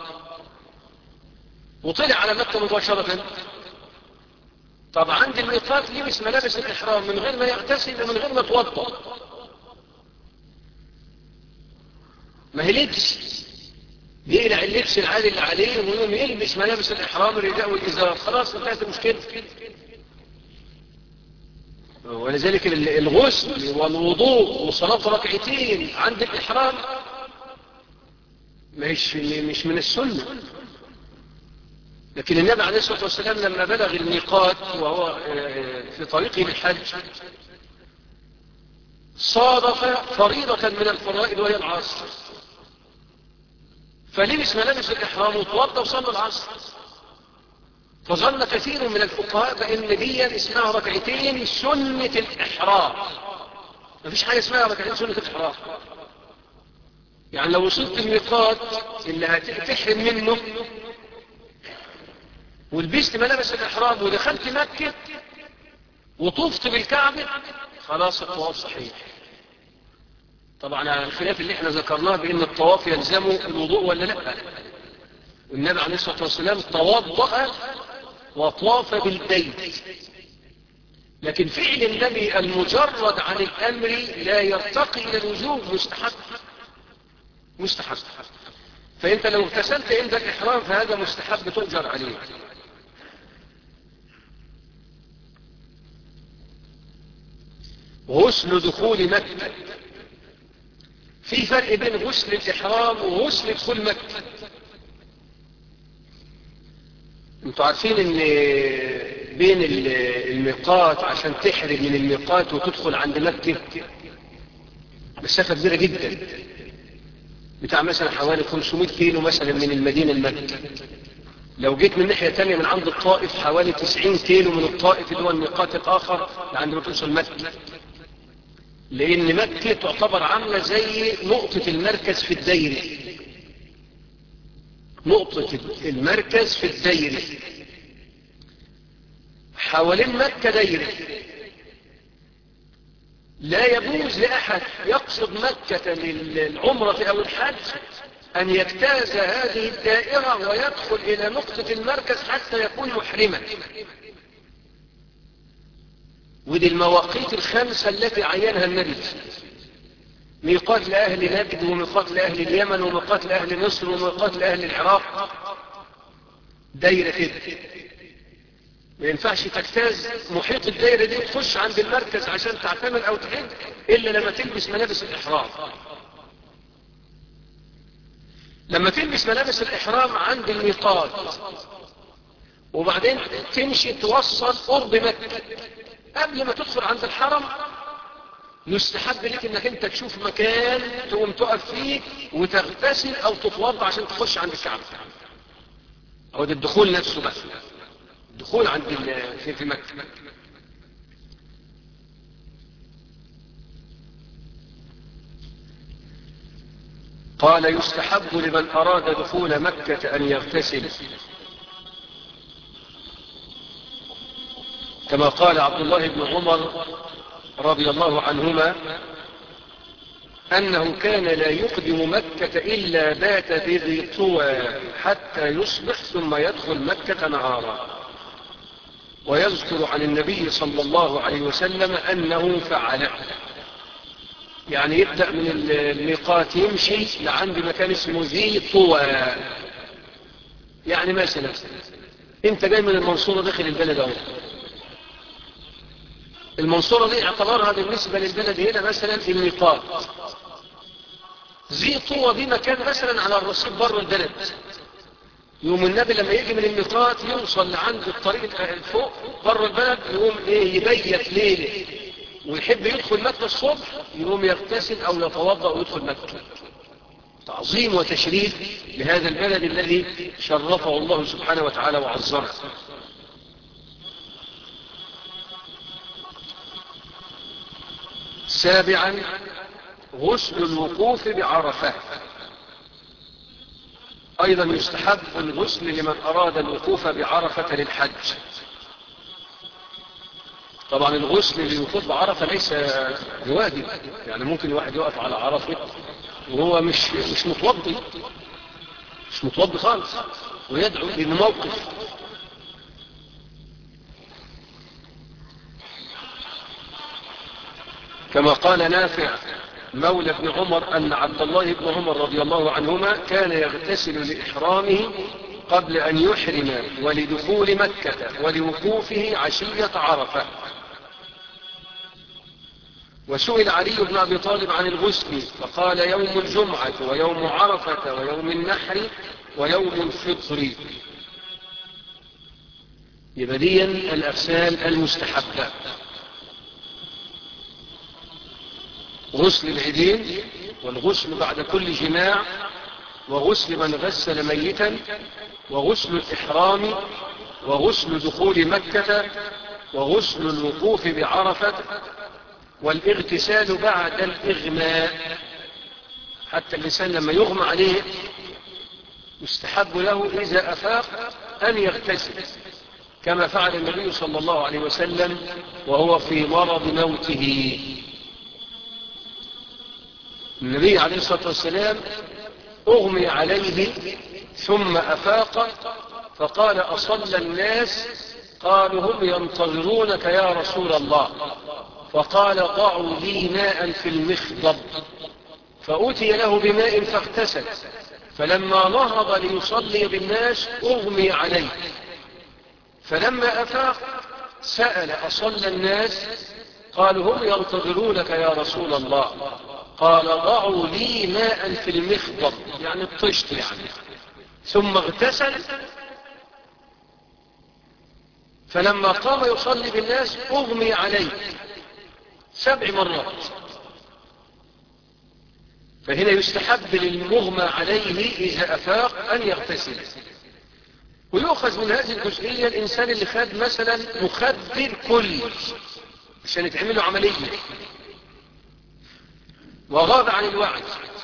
وطلع على مكة مباشرة، طب عند الميقات لبس ملابس الإحرام من غير ما يغتسل ومن غير ما يتوضأ، ما هي لبس، يقلع اللبس العالي اللي عليه ويقوم يلبس ملابس الإحرام الرداء والإزار، خلاص انتهت المشكلة. ولذلك الغسل والوضوء وصلاة ركعتين عند الإحرام مش مش من السنة. لكن النبي عليه الصلاة والسلام لما بلغ الميقات وهو في طريقه للحج صادف فريضة من الفرائض وهي العصر، فلبس ملابس الإحرام وتوضى وصلى العصر. فظن كثير من الفقهاء بأن دي اسمها ركعتين سنة الإحرام. ما فيش حاجة اسمها ركعتين سنة الإحرام. يعني لو وصلت الميقات اللي هتحرم منه ولبست ملابس الإحرام ودخلت مكة وطفت بالكعبة، خلاص الطواف صحيح. طبعا على الخلاف اللي احنا ذكرناه بأن الطواف يلزمه الوضوء ولا لا. والنبي عليه الصلاة والسلام توضأ وطاف بالبيت، لكن فعل النبي المجرد عن الأمر لا يرتقي إلى الوجوب، مستحب. مستحب. فأنت لو اغتسلت عند الإحرام فهذا مستحب تؤجر عليه. غسل دخول مكة، في فرق بين غسل الإحرام وغسل دخول مكة. انتوا عارفين ان بين الميقات عشان تحرم من الميقات وتدخل عند مكة مسافة كبيرة جدا، بتاع مثلا حوالي خمسمائة كيلو مثلا من المدينة لمكة. لو جيت من ناحية تانية من عند الطائف حوالي تسعين كيلو من الطائف اللي هو الميقات الآخر لعند ما توصل مكة. لأن مكة تعتبر عاملة زي نقطة المركز في الدايرة، نقطة المركز في الدايرة حوالين مكة دايرة. لا يجوز لأحد يقصد مكة للعمرة أو الحج أن يجتاز هذه الدائرة ويدخل إلى نقطة المركز حتى يكون محرما. ودي المواقيت الخمسة التي عينها النبي: ميقات لأهل نجد، وميقات لأهل اليمن، وميقات لأهل مصر، وميقات لأهل العراق. دايرة كده ما ينفعش تجتاز محيط الدايرة دي وتخش عند المركز عشان تعتمر أو تحج إلا لما تلبس ملابس الإحرام. لما تلبس ملابس الإحرام عند الميقات وبعدين تمشي توصل قرب مكة، قبل ما تدخل عند الحرم يستحب لك انك انت تشوف مكان تقوم تقف فيه وتغتسل او تتوضا عشان تخش عند الكعبة. هو ده الدخول نفسه بقى، الدخول عند في, في مكة. قال: يستحب لمن اراد دخول مكة ان يغتسل، كما قال عبد الله بن عمر رضي الله عنهما أنه كان لا يقدم مكة إلا بات بذي طوى حتى يصبح ثم يدخل مكة نهارا. ويذكر عن النبي صلى الله عليه وسلم أنه فعله، يعني يبدأ من الميقات يمشي لعند مكان اسمه ذي طوى. يعني مثلا انت جاي من المنصورة داخل البلد اهو، المنصورة دي اعتبارها بالنسبة للبلد هنا مثلا الميقات. ذي طوى دي مكان مثلا على الرصيف بره البلد. يوم النبي لما يجي من الميقات يوصل لعند الطريق فوق بره البلد، يقوم ايه يبيت ليله ويحب يدخل مكة الصبح، يقوم يغتسل او يتوضا ويدخل مكة. تعظيم وتشريف لهذا البلد الذي شرفه الله سبحانه وتعالى وعظمه. سابعا: غسل الوقوف بعرفة. أيضا يستحب الغسل لمن أراد الوقوف بعرفة للحج. طبعا الغسل للوقوف بعرفة ليس بواجب، يعني ممكن الواحد يقف على عرفة وهو مش مش متوضي مش متوضي خالص ويدعو للموقف. كما قال نافع مولى ابن عمر أن عبد الله بن عمر رضي الله عنهما كان يغتسل لإحرامه قبل أن يحرم ولدخول مكة ولوقوفه عشية عرفة. وسئل علي بن أبي طالب عن الغسل فقال: يوم الجمعة ويوم عرفة ويوم النحر ويوم الفطر. يبديا الأغسال المستحبة: غسل العيدين، والغسل بعد كل جماع، وغسل من غسل ميتا، وغسل الإحرام، وغسل دخول مكة، وغسل الوقوف بعرفة، والاغتسال بعد الإغماء. حتى الإنسان لما يغمى عليه يستحب له إذا أفاق أن يغتسل، كما فعل النبي صلى الله عليه وسلم وهو في مرض موته. النبي عليه الصلاة والسلام أغمي عليه ثم أفاق فقال: أصلى الناس؟ قالوا: هم ينتظرونك يا رسول الله. فقال: ضعوا لي ماء في المخضب فأتي له بماء فاغتسل، فلما نهض ليصلي بالناس أغمي عليه، فلما أفاق سأل أصلى الناس؟ قالوا هم ينتظرونك يا رسول الله. قال ضعوا لي ماء في المخضر، يعني الطشت يعني. ثم اغتسل، فلما قام يصلي بالناس أغمي عليه سبع مرات. فهنا يستحب للمغمى عليه إذا أفاق أن يغتسل. ويؤخذ من هذه الجزئية الإنسان اللي خد مثلا مخدر كلي عشان يتعمله عملية وغاب عن الوعي،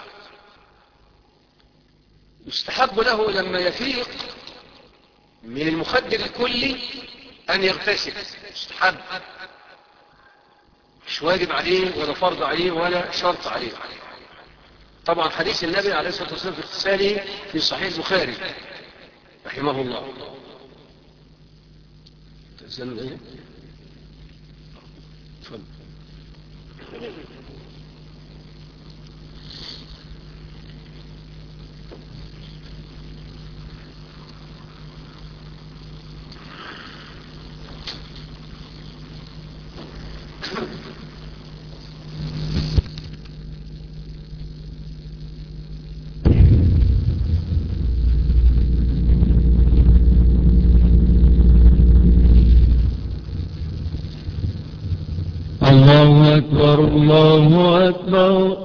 يستحب له لما يفيق من المخدر الكلي أن يغتسل. يستحب، مش واجب عليه ولا فرض عليه ولا شرط عليه. طبعا حديث النبي عليه الصلاة والسلام في اغتساله في صحيح البخاري رحمه الله. تأذن ايه؟ تفضل. الله أكبر الله أكبر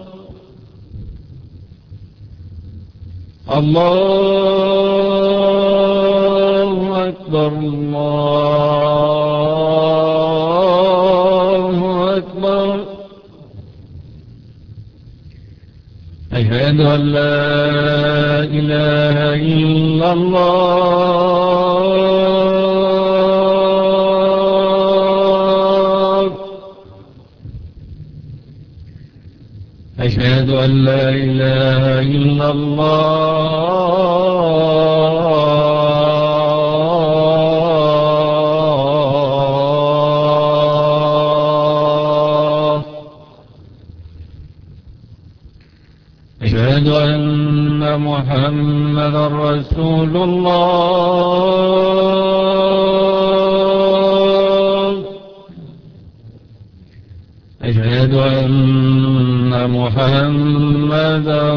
الله أكبر الله أكبر. أشهد أن لا إله إلا الله أشهد أن لا إله إلا الله أشهد أن محمدا رسول الله أشهد أن محمدا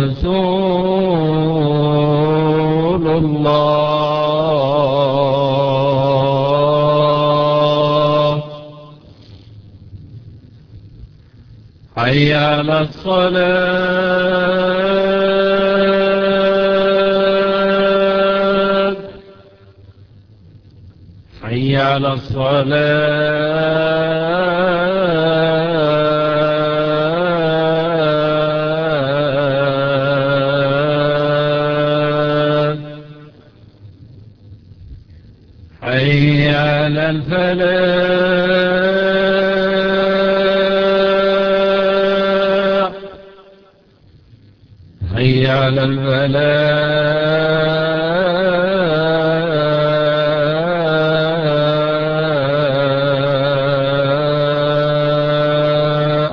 رسول الله. حي على الصلاة حي على الصلاة حي على الفلاح حي على الفلاح.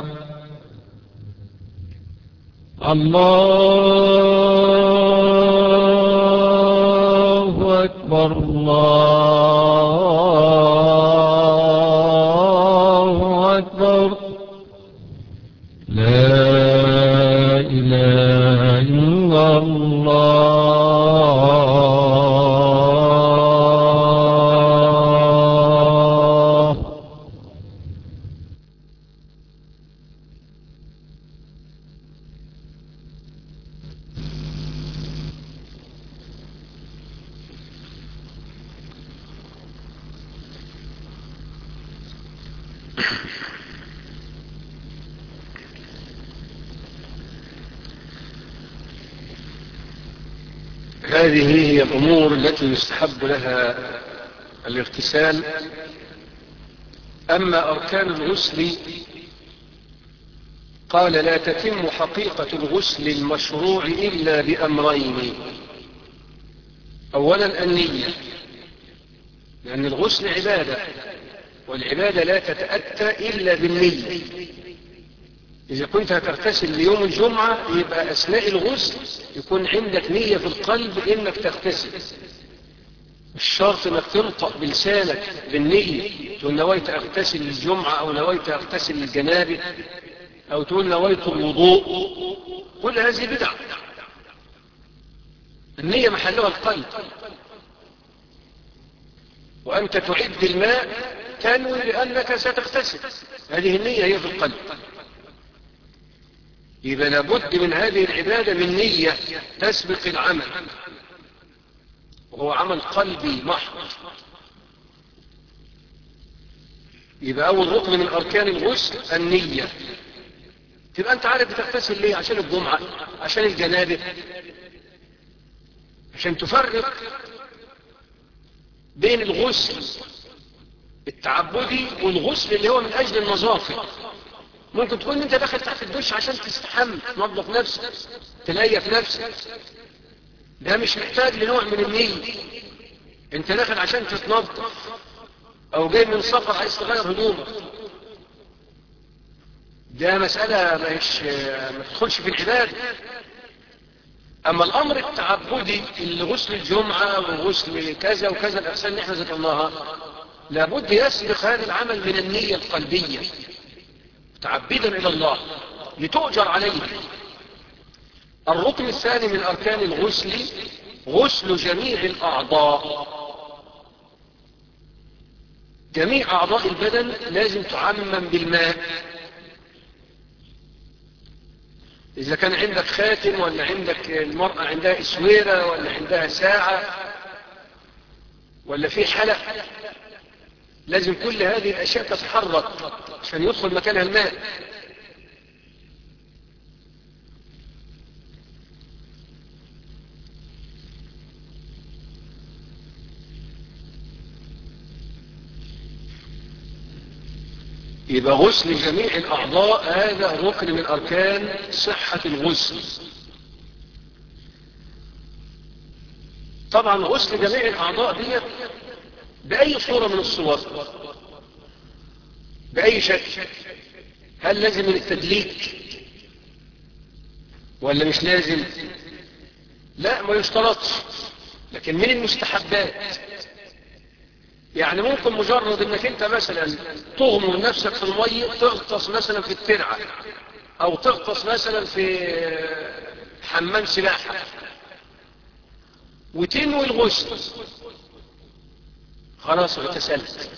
الله أكبر الله أكبر. لا إله إلا الله. هذه هي الأمور التي يستحب لها الاغتسال. أما أركان الغسل قال لا تتم حقيقة الغسل المشروع إلا بأمرين. أولا النية، لأن الغسل عبادة، والعبادة لا تتأتى إلا بالنية. إذا كنت هتغتسل ليوم الجمعة يبقى أثناء الغسل يكون عندك نية في القلب إنك تغتسل. مش شرط إنك تنطق بلسانك بالنية، تقول نويت أغتسل للجمعة أو نويت أغتسل للجنابة أو تقول نويت الوضوء، كل هذه بدع. النية محلها القلب، وأنت تعد الماء تنوي لأنك ستغتسل، هذه النية هي في القلب. يبقى لابد من هذه العبادة من نية تسبق العمل، وهو عمل قلبي محض. يبقى أول ركن من أركان الغسل النية. تبقى أنت عارف بتغتسل ليه؟ عشان الجمعة، عشان الجنابة، عشان تفرق بين الغسل التعبدي والغسل اللي هو من أجل النظافة. ممكن تكون انت داخل تحت الدش عشان تستحمى، تنظف نفسك، تليف نفسك، ده مش محتاج لنوع من النية. انت داخل عشان تتنظف او جاي من سفر عايز تغير هدومك، ده مسألة مش ما تدخلش في العبادة. اما الامر التعبدي اللي غسل الجمعة وغسل كذا وكذا الاحسان اللي احنا ذكرناها، لابد يسبق هذا العمل من النية القلبية تعبدا الى الله لتؤجر عليه. الركن الثاني من اركان الغسل غسل جميع الاعضاء. جميع اعضاء البدن لازم تعمم بالماء. اذا كان عندك خاتم، ولا عندك المرأة عندها اسويرة، ولا عندها ساعة، ولا في حلق، لازم كل هذه الاشياء تتحرك عشان يدخل مكانها الماء. يبقى غسل جميع الأعضاء هذا ركن من أركان صحة الغسل. طبعا غسل جميع الأعضاء دي بأي صورة من الصور، بأي شكل. هل لازم التدليك ولا مش لازم؟ لا، ما يشترطش، لكن من المستحبات. يعني ممكن مجرد انك انت مثلا تغمر نفسك في المية، تغطس مثلا في الترعة او تغطس مثلا في حمام سباحة وتنوي الغسل، خلاص اغتسلت.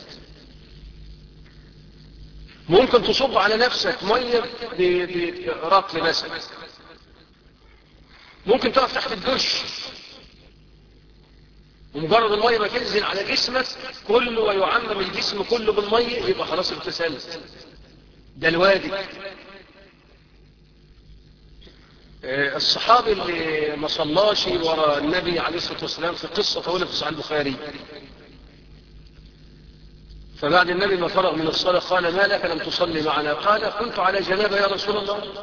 ممكن تصب على نفسك مية برطل مثلا، ممكن تقف تحت الدش ومجرد المية ما تنزل على جسمك كله ويعمم الجسم كله بالمية، يبقى خلاص اغتسلت. ده الواجب. الصحابي اللي ما صلاش وراء النبي عليه الصلاة والسلام في قصة طويلة في صحيح البخاري، فبعد النبي ما فرغ من الصلاة قال: ما لك لم تصلي معنا؟ قال: كنت على جنابة يا رسول الله.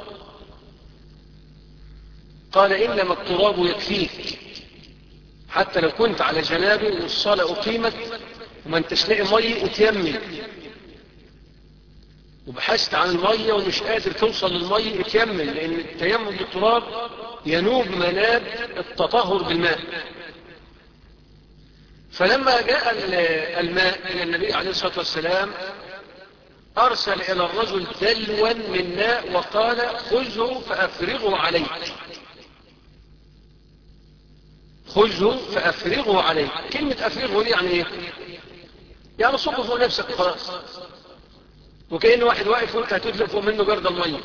قال: إنما التراب يكفيك، حتى لو كنت على جنابه والصلاة أقيمت وما انتش لاقي مية اتيمم، وبحثت عن المية ومش قادر توصل للمية اتيمم، لأن التيمم بالتراب ينوب مناب التطهر بالماء. فلما جاء الماء إلى النبي عليه الصلاة والسلام أرسل إلى الرجل دلوا من ماء وقال: خذه فأفرغه عليك، خذه فأفرغه عليك. كلمة أفرغه دي يعني ايه؟ يعني صبه فوق نفسك خلاص، وكأن واحد واقف وانت هتدلق فوق منه جرد المية.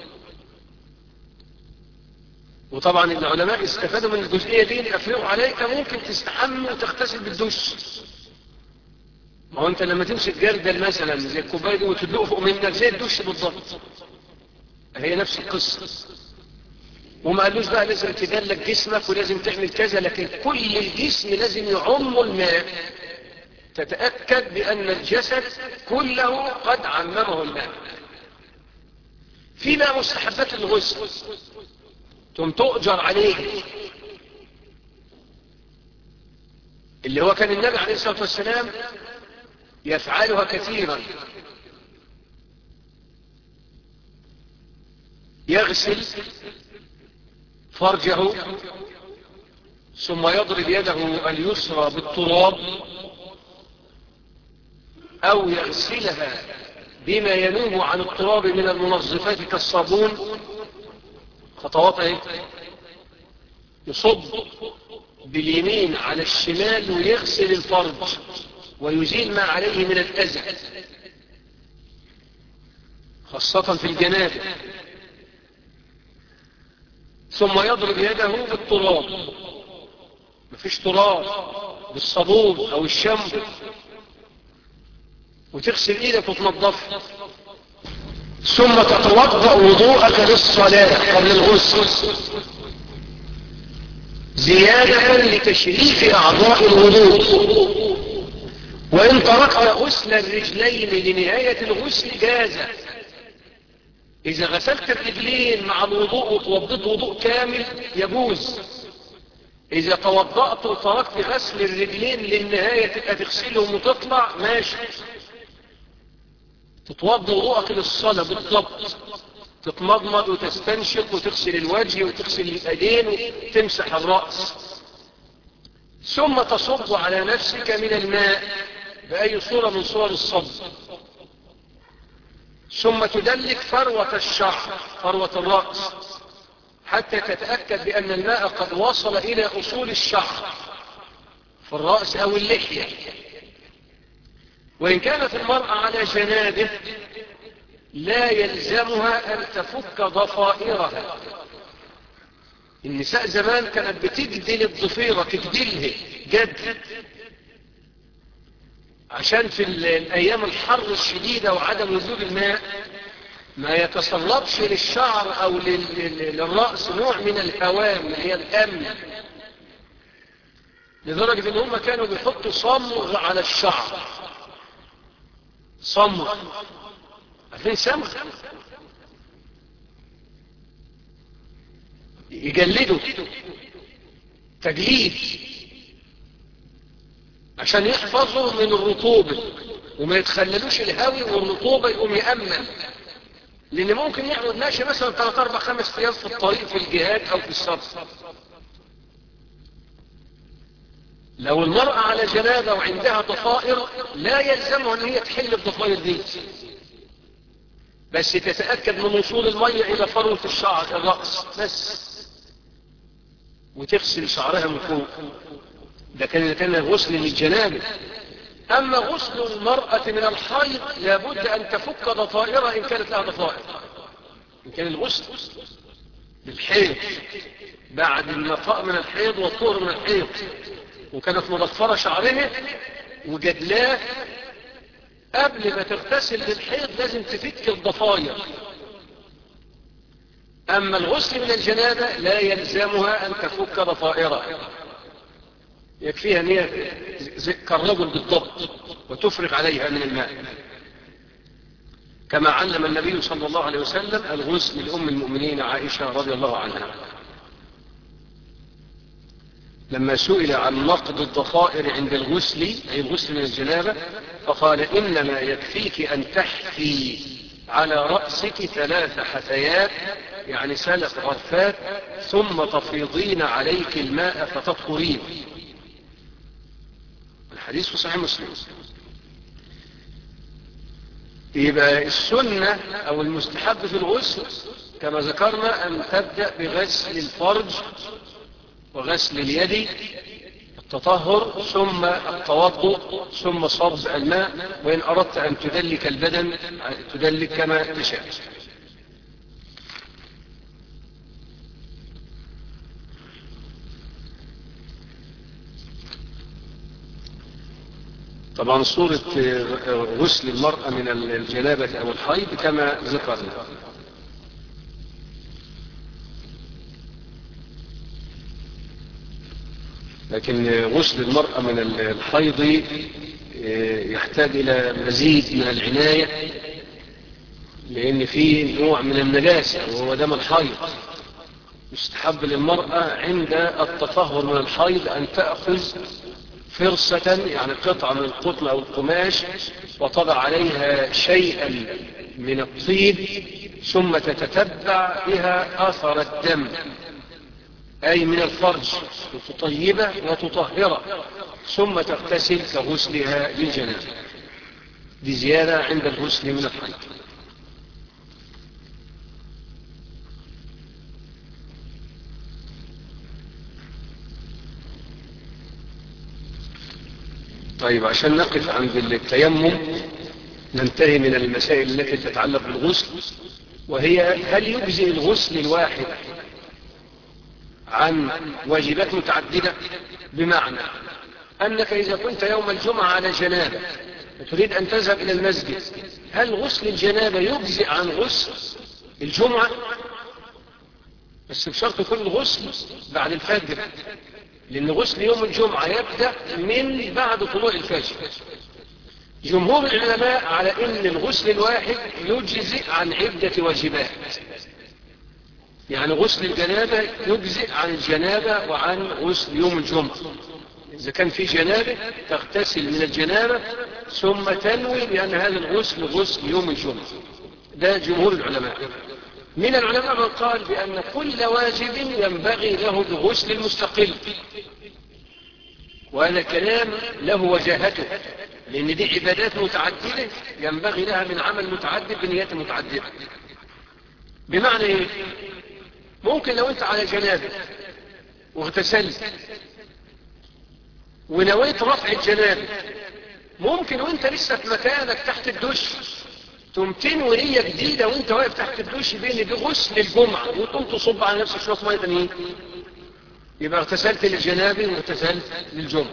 وطبعا العلماء استفادوا من الجزئية دي، أفرغه عليك ممكن تستحمل وتغتسل بالدش. ما هو انت لما تمسك جردل مثلا زي الكوباية دي وتدلقه فوق منك زي الدش بالضبط، هي نفس القصة. وما قالوش بقى لازم تدلك جسمك ولازم تعمل كذا، لكن كل الجسم لازم يعم الماء، تتأكد بأن الجسد كله قد عممه الماء. في بقى مستحبات الغسل ثم تؤجر عليه، اللي هو كان النبي عليه الصلاة والسلام يفعلها كثيرا. يغسل فرجه ثم يضرب يده اليسرى بالتراب أو يغسلها بما ينوب عن التراب من المنظفات كالصابون. خطوات ايه؟ يصب باليمين على الشمال ويغسل الفرج ويزيل ما عليه من الأذى خاصة في الجنابة، ثم يضرب يده بالتراب، مفيش تراب، بالصابون أو الشامبو، وتغسل ايدك وتنظفها، ثم تتوضأ وضوءك للصلاة قبل الغسل زيادة لتشريف أعضاء الوضوء. وإن تركت غسل الرجلين لنهاية الغسل جاز. إذا غسلت الرجلين مع الوضوء وتوضأت وضوء كامل يجوز. إذا توضأت وتركت غسل الرجلين للنهاية تبقى تغسلهم وتطلع ماشي، تتوضأ وضوءك للصلاة بالضبط، تتمضمض وتستنشق وتغسل الوجه وتغسل اليدين وتمسح الرأس، ثم تصب على نفسك من الماء بأي صورة من صور الصب، ثم تدلك فروة الشعر، فروة الرأس، حتى تتأكد بأن الماء قد وصل إلى أصول الشعر في الرأس أو اللحية. وإن كانت المرأة على جنابه لا يلزمها أن تفك ضفائرها. النساء زمان كانت بتجدل الضفيرة، تجدلها جد، عشان في الأيام الحر الشديدة وعدم وجود الماء ما يتصلبش للشعر أو للرأس نوع من الهوام اللي هي الأمن، لدرجة ان هم كانوا بيحطوا صمغ على الشعر. صمغ، عارفين صمغ؟ يجلدوا تجليد عشان يحفظوا من الرطوبة وما يتخللوش الهوي والرطوبة، يقوم يأمن. لان ممكن يقعد ماشي مثلا ثلاث اربع خمس ايام في الطريق في الجهاد او في السفر. لو المرأة على جنابة وعندها ضفائر لا يلزمها ان هي تحل الضفائر دي، بس تتأكد من وصول المية الى فروة الشعر الرأس بس، وتغسل شعرها من فوق. ده كان كان غسل للجنابة. اما غسل المرأة من الحيض لابد ان تفك ضفائرها ان كانت لها ضفائر. ان كان الغسل للحيض بعد النقاء من الحيض والطهر من الحيض وكانت مضفرة شعرها وجدلاه قبل ما تغتسل للحيض لازم تفك الضفائر. اما الغسل من الجنابة لا يلزمها ان تفك ضفائرها، يكفيها ان هي كالرجل بالضبط وتفرغ عليها من الماء، كما علم النبي صلى الله عليه وسلم الغسل لأم المؤمنين عائشة رضي الله عنها لما سئل عن نقض الضفائر عند الغسل، أي الغسل من الجنابة، فقال إنما يكفيك أن تحفي على رأسك ثلاث حثيات، يعني ثلاث غرفات، ثم تفيضين عليك الماء فتطهرين. الحديث في صحيح مسلم. يبقى السنة أو المستحب في الغسل كما ذكرنا أن تبدأ بغسل الفرج وغسل اليد، التطهر، ثم التوضؤ، ثم صب الماء، وإن أردت أن تدلك البدن تدلك كما تشاء. طبعا صورة غسل المرأة من الجنابة أو الحيض كما ذكرنا. لكن غسل المرأة من الحيض يحتاج إلى مزيد من العناية، لأن فيه نوع من النجاسة وهو دم الحيض. يستحب للمرأة عند التطهر من الحيض أن تأخذ فرصة، يعني قطعة من القطن أو القماش، وتضع عليها شيئا من الطيب، ثم تتتبع بها أثر الدم أي من الفرج تطيبه وتطهره ثم تغتسل كغسلها للجنابة. دي زيادة عند الغسل من الحيض. طيب عشان نقف عند التيمم ننتهي من المسائل التي تتعلق بالغسل، وهي هل يجزئ الغسل الواحد عن واجبات متعددة؟ بمعنى أنك إذا كنت يوم الجمعة على جنابة وتريد أن تذهب إلى المسجد، هل غسل الجنابة يجزئ عن غسل الجمعة؟ بس بشرط يكون الغسل بعد الفجر، لأن غسل يوم الجمعة يبدأ من بعد طلوع الفجر. جمهور العلماء على أن الغسل الواحد يجزئ عن عدة واجبات، يعني غسل الجنابة يجزئ عن الجنابة وعن غسل يوم الجمعة. إذا كان في جنابة تغتسل من الجنابة ثم تنوي بأن هذا الغسل غسل يوم الجمعة. ده جمهور العلماء. من العلماء من قال بأن كل واجب ينبغي له بغسل المستقل، وهذا كلام له وجاهته، لأن دي عبادات متعددة ينبغي لها من عمل متعدد بنيات متعددة. بمعنى إيه؟ ممكن لو أنت على جنابة واغتسلت ونويت رفع الجنابة، ممكن وانت لسه في مكانك تحت الدش تقوم تنوي نية جديدة وانت واقف تحت الدش بين دي غسل الجمعة وتقوم تصب على نفسك شوية مية تانيين، يبقى اغتسلت للجنابة واغتسلت للجمعة.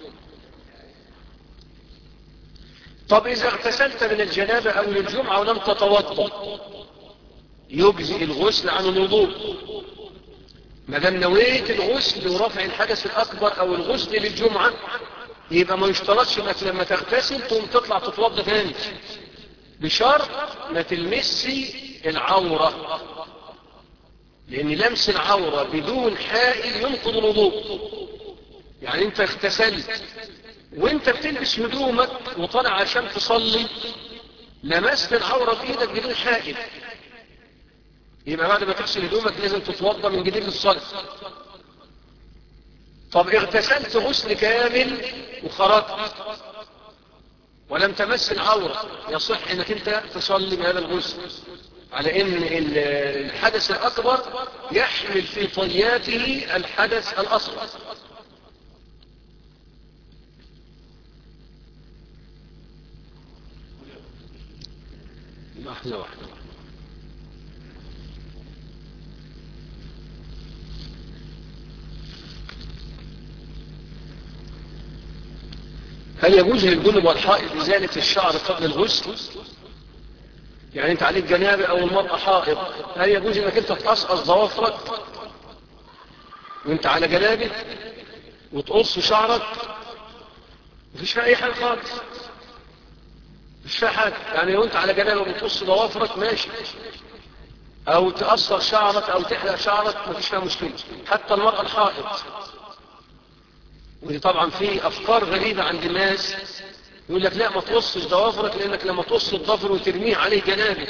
طب إذا اغتسلت من الجنابة أو للجمعة ولم تتوضأ، يجزئ الغسل عن الوضوء ما دام نويت الغسل ورفع الحدث الأكبر أو الغسل للجمعة، يبقى ما يشترطش انك لما تغتسل تقوم تطلع تتوضا ثاني، بشرط ما تلمسي العورة، لأن لمس العورة بدون حائل ينقض الوضوء. يعني انت اغتسلت وانت بتلبس هدومك وطلع عشان تصلي، لمست العورة بإيدك بدون حائل، يبقى بعد ما تغسل هدومك لازم تتوضا من جديد للصلاة. طب اغتسلت غسل كامل وخرجت ولم تمس العورة، يصح انك انت تصلي بهذا الغسل، على ان الحدث الأكبر يحمل في طياته الحدث الأصغر. لحظة واحدة. هل يجوز للجنب والحائض إزالة الشعر قبل الغسل؟ يعني انت عليك جنابة او المرأة حائض، هل يجوز انك انت تقصقص ضوافرك وانت على جنابة وتقص شعرك؟ مفيش فيها اي حاجة خالص، مفيش فيها حاجة. يعني وانت على جنابة وتقص ضوافرك ماشي، او تقصر شعرك او تحلق شعرك مفيش فيها مشكلة، حتى المرأة الحائض. ودي طبعا في افكار غريبة عند الناس، يقول لك لا ما تقصش ضوافرك لانك لما تقص الضفر وترميه عليه جنابه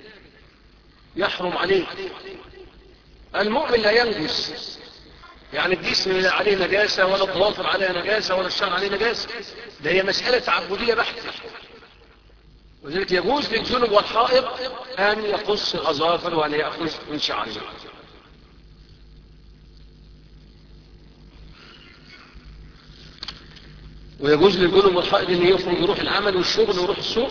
يحرم عليه. المؤمن لا ينجس، يعني الجسم لا عليه نجاسة ولا الضوافر عليها نجاسة ولا الشعر عليه نجاسة، ده هي مسألة تعبدية بحتة. وذلك يجوز للجنب والحائض ان يقص الاظافر ولا يأخذ من شعره. ويجوز للجنب والحائض ان يخرج يروح العمل والشغل ويروح السوق،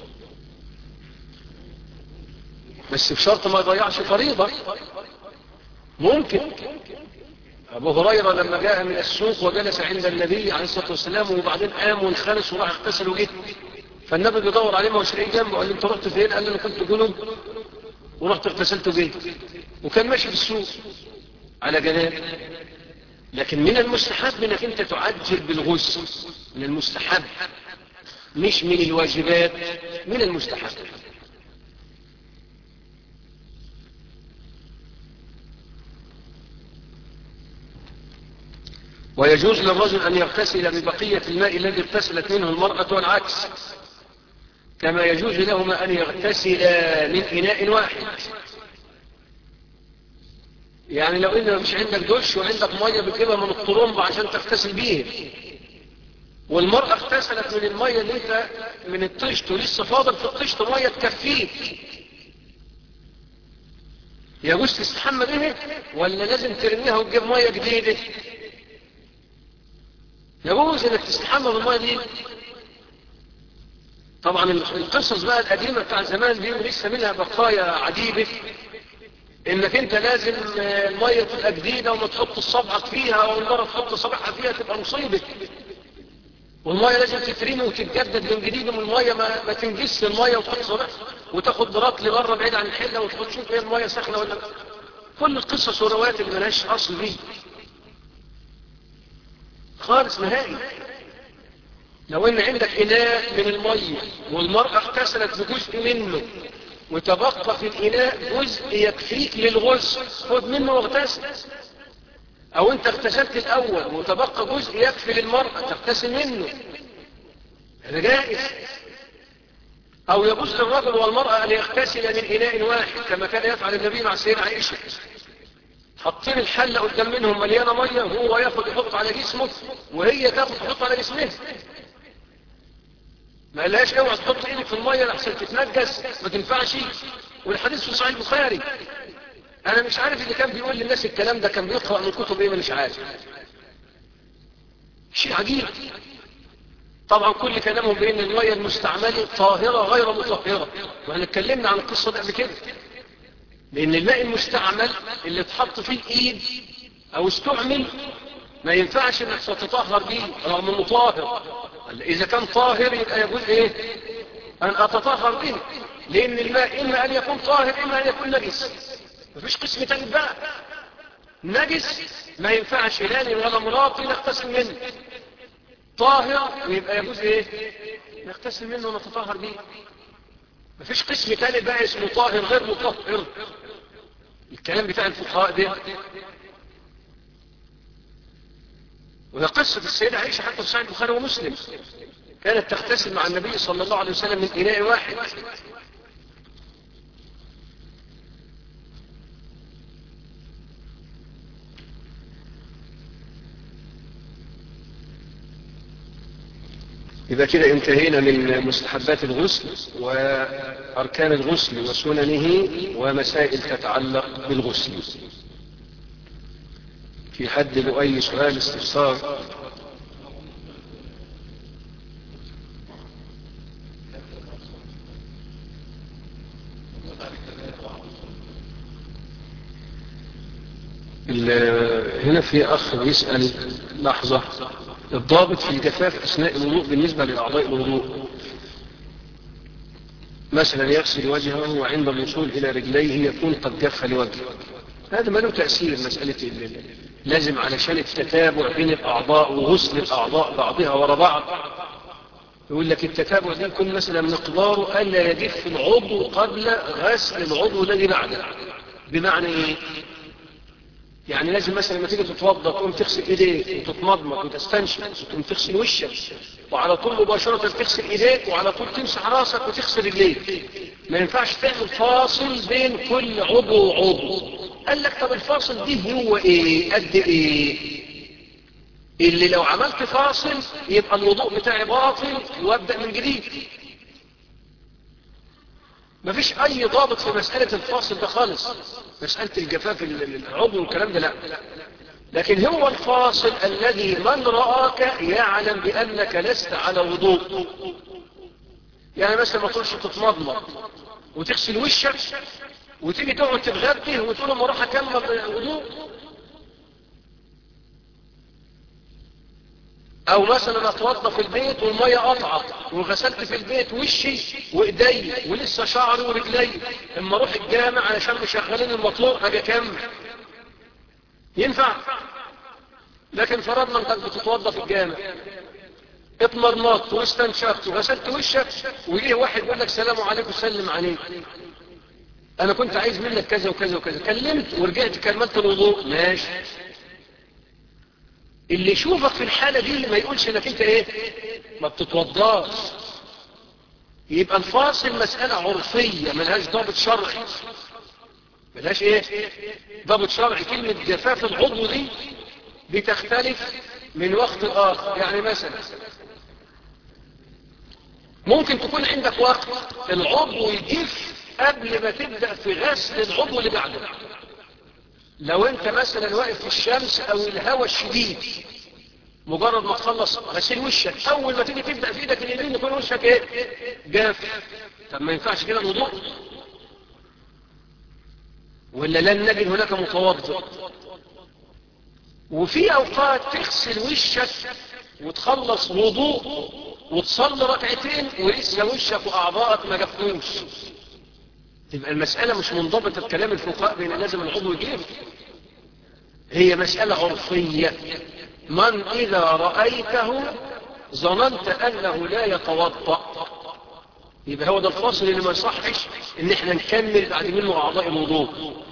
بس بشرط ما يضيعش فريضة. ممكن ابو هريرة لما جاء من السوق وجلس عند النبي عليه الصلاة والسلام وبعدين قام وانخلص وراح اغتسل وجه، فالنبي بيدور عليه ما هوش لاقيه جنبه، قال له انت رحت فين؟ قال له انا كنت جنب ورحت اغتسلت وجه، وكان ماشي في السوق على جنابه. لكن من المستحب انك انت تعجل بالغسل، من المستحب مش من الواجبات، من المستحب. ويجوز للرجل ان يغتسل ببقية الماء الذي اغتسلت منه المرأة والعكس، كما يجوز لهما أن يغتسلا من إناء واحد. يعني لو إن مش عندك دش وعندك مية بتجيبها من الطرمبة عشان تغتسل بيها، والمرأة اغتسلت من المية اللي انت من الطشت ولسه فاضل في الطشت مية تكفيك، يجوز تستحمى بها ولا لازم ترميها وتجيب مية جديدة؟ يجوز انك تستحمى بالمية دي. طبعا القصص بقى القديمة بتاع زمان دي ولسه منها بقايا عديدة، انك انت لازم المية تبقى جديدة وما تحط صبعك فيها، او المرة تحط صبعها فيها تبقى مصيبة، والمية لازم تترمي وتتجدد من جديد، من المية ما, ما تنجسش المية وتحط صبعها وتاخد رطل بره بعيد عن الحلة وتحط تشوف ايه المية سخنة ولا لا. كل القصص والروايات اللي ملهاش اصل دي خالص نهائي. لو ان عندك اناء من المية والمرأة اغتسلت بجزء منه وتبقى في الاناء جزء يكفيك للغسل، خد منه واغتسل. او انت اغتسلت الاول وتبقى جزء يكفي للمرأة تغتسل منه، هذا جائز. او يجوز للرجل والمرأة ان يغتسل من اناء واحد كما كان يفعل النبي مع سيدنا عائشة، حاطين الحلة قدام منهم مليانة مية وهو ياخد يحط على جسمه وهي تاخد تحط على جسمها، ما قالهاش اوعى تحط ايدك في المية لحسن تتنجس ما تنفعش. والحديث في صحيح البخاري. انا مش عارف اللي كان بيقول للناس الكلام ده كان بيقرأ من كتب ايه، مش عارف، شيء عجيب. طبعا كل كلامهم بان المية المستعملة طاهرة غير مطهرة، واحنا اتكلمنا عن القصة دي قبل كده، لان الماء المستعمل اللي اتحط فيه الايد او استعمل ما ينفعش انك تتطهر به رغم انه طاهر. اذا كان طاهر يبقى يقول ايه ان اتطهر به، لان الماء اما ان يكون طاهر اما ان يكون نجس، مفيش قسم تاني بقى. نجس ما ينفعش لا ولا مراتي نغتسل منه، طاهر ويبقى يجوز ايه نغتسل منه ونتطهر به. مفيش قسم تاني بقى اسمه طاهر غير مطهر، الكلام بتاع الفقهاء ده. وهي قصة السيدة عائشة حتى في صحيح البخاري ومسلم، كانت تغتسل مع النبي صلى الله عليه وسلم من إناء واحد. إذا كده انتهينا من مستحبات الغسل وأركان الغسل وسننه ومسائل تتعلق بالغسل. في حد له أي سؤال استفسار؟ هنا في أخ بيسأل لحظة، الضابط في الجفاف أثناء الوضوء بالنسبة لأعضاء الوضوء، مثلا يغسل وجهه وعند الوصول إلى رجليه يكون قد جف لوجهه، هذا ما له تأثير. مسألة لازم علشان التتابع بين الأعضاء وغسل الأعضاء بعضها وراء بعض، يقول لك التتابع ده يكون مثلا مقداره ألا يجف العضو قبل غسل العضو الذي بعده. بمعنى إيه؟ يعني لازم مثلا لما تيجي تتوضا تقوم تغسل ايديك وتتمضمض وتستنشق وتقوم تغسل وشك، وعلى طول مباشره تغسل ايديك وعلى طول تمسح راسك وتغسل رجليك. ما ينفعش تعمل فاصل بين كل عضو وعضو. قال لك طب الفاصل دي هو ايه؟ قد ايه؟ اللي لو عملت فاصل يبقى الوضوء بتاعي باطل وابدا من جديد. مفيش اي ضابط في مسألة الفاصل ده خالص، مسألة الجفاف العضو والكلام ده لا. لكن هو الفاصل الذي من رآك يعلم بأنك لست على وضوء. يعني مثلا ما تقولش تتمضمض وتغسل وشك وتيجي تقعد تتغدي وتقول لما اروح اكمل وضوء، او مثلا اتوضى في البيت والميه قطعت وغسلت في البيت وشي وايدي ولسه شعري ورجلي، اما اروح الجامع علشان مشغلين المطلوب اجي اكمل. ينفع؟ لكن فرضنا انك بتتوضى في الجامع اتمرمطت واستنشقت وغسلت وشك ويجي واحد يقول لك سلام عليكم سلم عليك، انا كنت عايز منك كذا وكذا وكذا، كلمت ورجعت كملت الوضوء، ماشي. اللي يشوفك في الحالة دي اللي ما يقولش انك انت ايه ما بتتوضاش، يبقى الفاصل مسألة عرفية ملهاش ضابط شرعي، ملهاش ايه ضابط شرعي. كلمة جفاف العضو دي بتختلف من وقت لآخر. يعني مثلا ممكن تكون عندك وقت العضو يجف قبل ما تبدأ في غسل العضو اللي بعده. لو انت مثلا واقف في الشمس او الهواء الشديد، مجرد ما تخلص غسيل وشك اول ما تيجي تبدأ في ايدك اليمين يكون وشك ايه جاف. طب ما ينفعش كده الوضوء؟ ولا لن نجد هناك متوضئ؟ وفي اوقات تغسل وشك وتخلص وضوء وتصلي ركعتين ولسه وشك واعضائك ما جفوش. تبقى المسألة مش منضبطة بكلام الفقهاء بين لازم العضو يجف. هي مسألة عرفية. من إذا رأيته ظننت أنه لا يتوضأ، يبقى هو ده الفاصل اللي ما يصحش إن احنا نكمل بعد منه أعضاء الوضوء.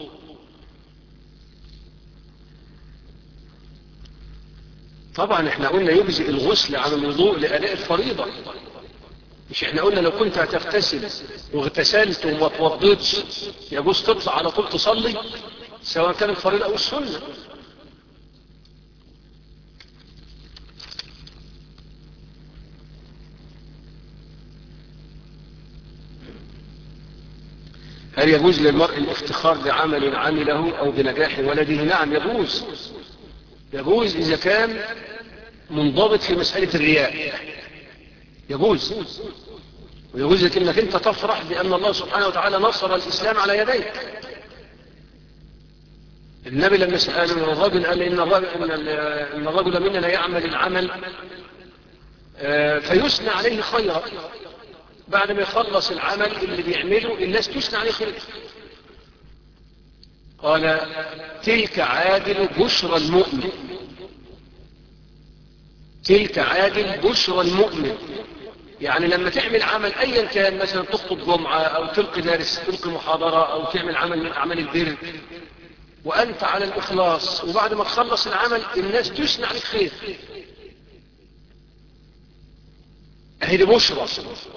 طبعا احنا قلنا يجزئ الغسل عن الوضوء لأداء الفريضة. مش احنا قلنا لو كنت هتغتسل واغتسلت وما توضيتش يجوز تطلع على طول تصلي سواء كان الفريضة أو السنة. هل يجوز للمرء الافتخار بعمل عمله أو بنجاح ولده؟ نعم يجوز. يجوز إذا كان منضبط في مسألة الرياء، يجوز. ويجوز لك انك انت تفرح بأن الله سبحانه وتعالى نصر الإسلام على يديك. النبي لما سأل الرجل قال إن الرجل, إن الرجل مننا لا يعمل العمل فيثنى عليه خيرا، بعد ما يخلص العمل اللي بيعمله الناس تثنى عليه خيرا. قال تلك عادل بشرى المؤمن، تلك عادل بشرى المؤمن. يعني لما تعمل عمل ايا كان، مثلا تخطب جمعة او تلقي درس، تلقي محاضرة، او تعمل عمل من اعمال البر وانت على الاخلاص، وبعد ما تخلص العمل الناس تثنى عليك خير، اهي دي بشرى.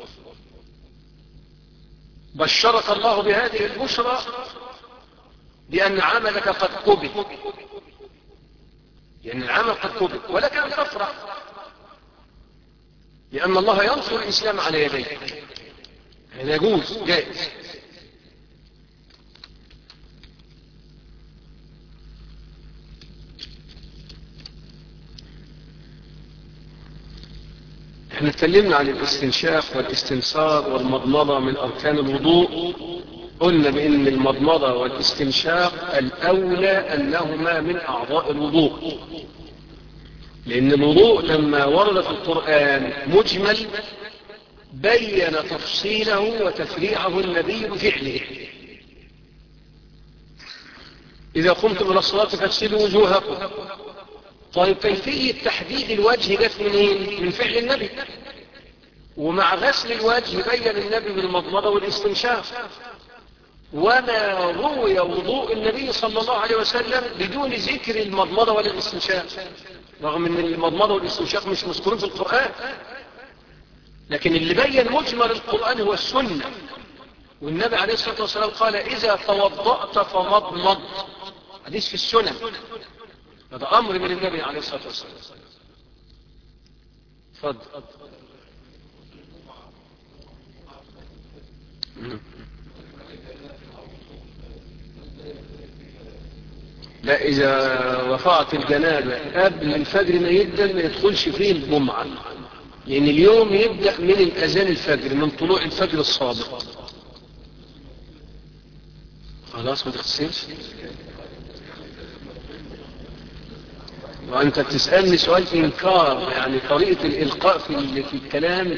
بشرك الله بهذه البشرى بأن عملك قد قبل، لأن العمل قد قبل، ولك أن تفرح لأن الله ينصر الإسلام على يديك. هذا يجوز، جائز. احنا اتكلمنا عن الاستنشاق والاستنصار والمضمضة من أركان الوضوء. قلنا بأن المضمضة والاستنشاق الأولى أنهما من أعضاء الوضوء، لأن الوضوء لما ورد في القرآن مجمل بين تفصيله وتفريعه النبي بفعله. إذا قمتم إلى الصلاة فاغسلوا وجوهكم. طيب كيفية تحديد الوجه جت منين؟ من فعل النبي. ومع غسل الوجه بين النبي بالمضمضة والاستنشاق. وما روي وضوء النبي صلى الله عليه وسلم بدون ذكر المضمضة والاستنشاق، رغم ان المضمضة والاستنشاق مش مذكورين في القرآن، لكن اللي بين مجمل القرآن هو السنة. والنبي عليه الصلاة والسلام قال إذا توضأت فمضمض، حديث في السنن، هذا أمر من النبي عليه الصلاة والسلام. تفضل. لا، إذا رفعت الجنابة قبل الفجر ما يبدأ ما يدخلش فيه الجمعة، لأن اليوم يبدأ من الأذان الفجر، من طلوع الفجر الصادق. خلاص ما تغسلش. وأنت بتسألني سؤال إنكار، يعني طريقة الإلقاء في, في الكلام.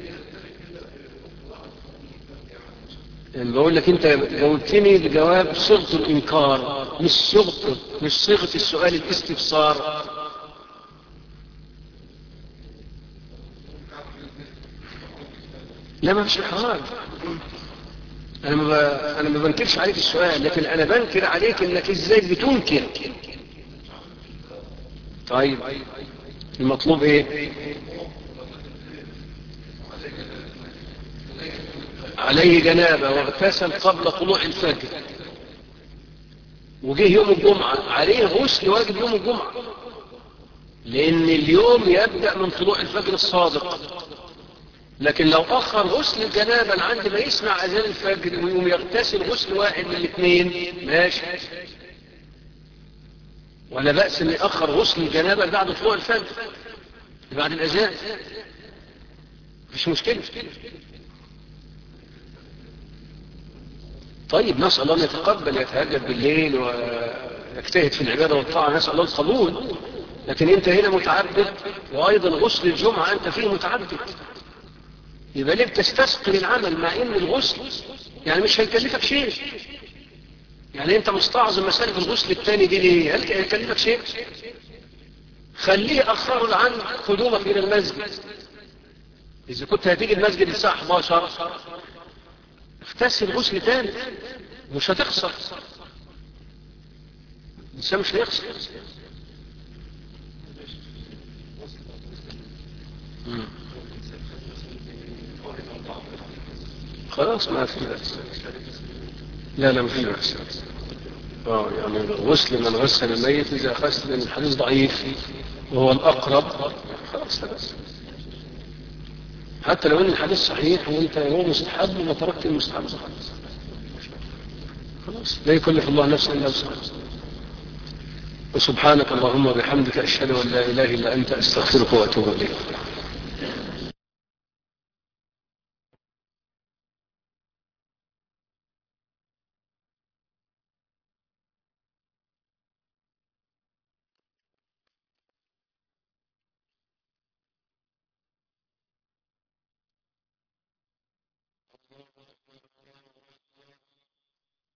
يعني بقول لك أنت جاوبتني بجواب صيغة الإنكار، مش صيغة مش صيغة السؤال الاستفسار. لا، ما فيش إحراج. أنا ما ب... أنا ما بنكرش عليك السؤال، لكن أنا بنكر عليك إنك إزاي بتنكر. طيب المطلوب إيه؟ عليه جنابة واغتسل قبل طلوع الفجر وجه يوم الجمعة، عليه غسل واجب يوم الجمعة، لأن اليوم يبدأ من طلوع الفجر الصادق. لكن لو أخر غسل الجنابة عند ما يسمع أذان الفجر ويوم يغتسل غسل واحد من الاثنين ماشي، ولا بأس أن يأخر غسل الجنابة بعد طلوع الفجر بعد الأذان، مفيش مشكلة. طيب نسأل الله أن يتقبل، يتهجد بالليل ويجتهد في العبادة والطاعة، نسأل الله القبول. لكن أنت هنا متعبد، وأيضا غسل الجمعة أنت فيه متعبد، يبقى ليه بتستثقل العمل مع ان الغسل يعني مش هيكلفك شيء؟ يعني انت مستعظم مسألة الغسل الثاني دي ليه؟ هل هيكلفك شيء؟ خليه اخر عن قدومك الى المسجد. اذا كنت هتيجي المسجد الساعة احد عشر اغتسل غسل ثاني، مش هتخسر، الانسان مش هيخسر. خلاص ما في بأس. لا لا ما في بأس. اه يعني غسل من غسل الميت إذا غسل، لأن الحديث ضعيف وهو الأقرب، خلاص بأس. حتى لو أن الحديث صحيح وأنت هو مستحب وما تركت المستحب خلاص، لا يكلف الله نفسا إلا وسعها. وسبحانك اللهم وبحمدك أشهد أن لا إله إلا أنت أستغفرك وأتوب إليك.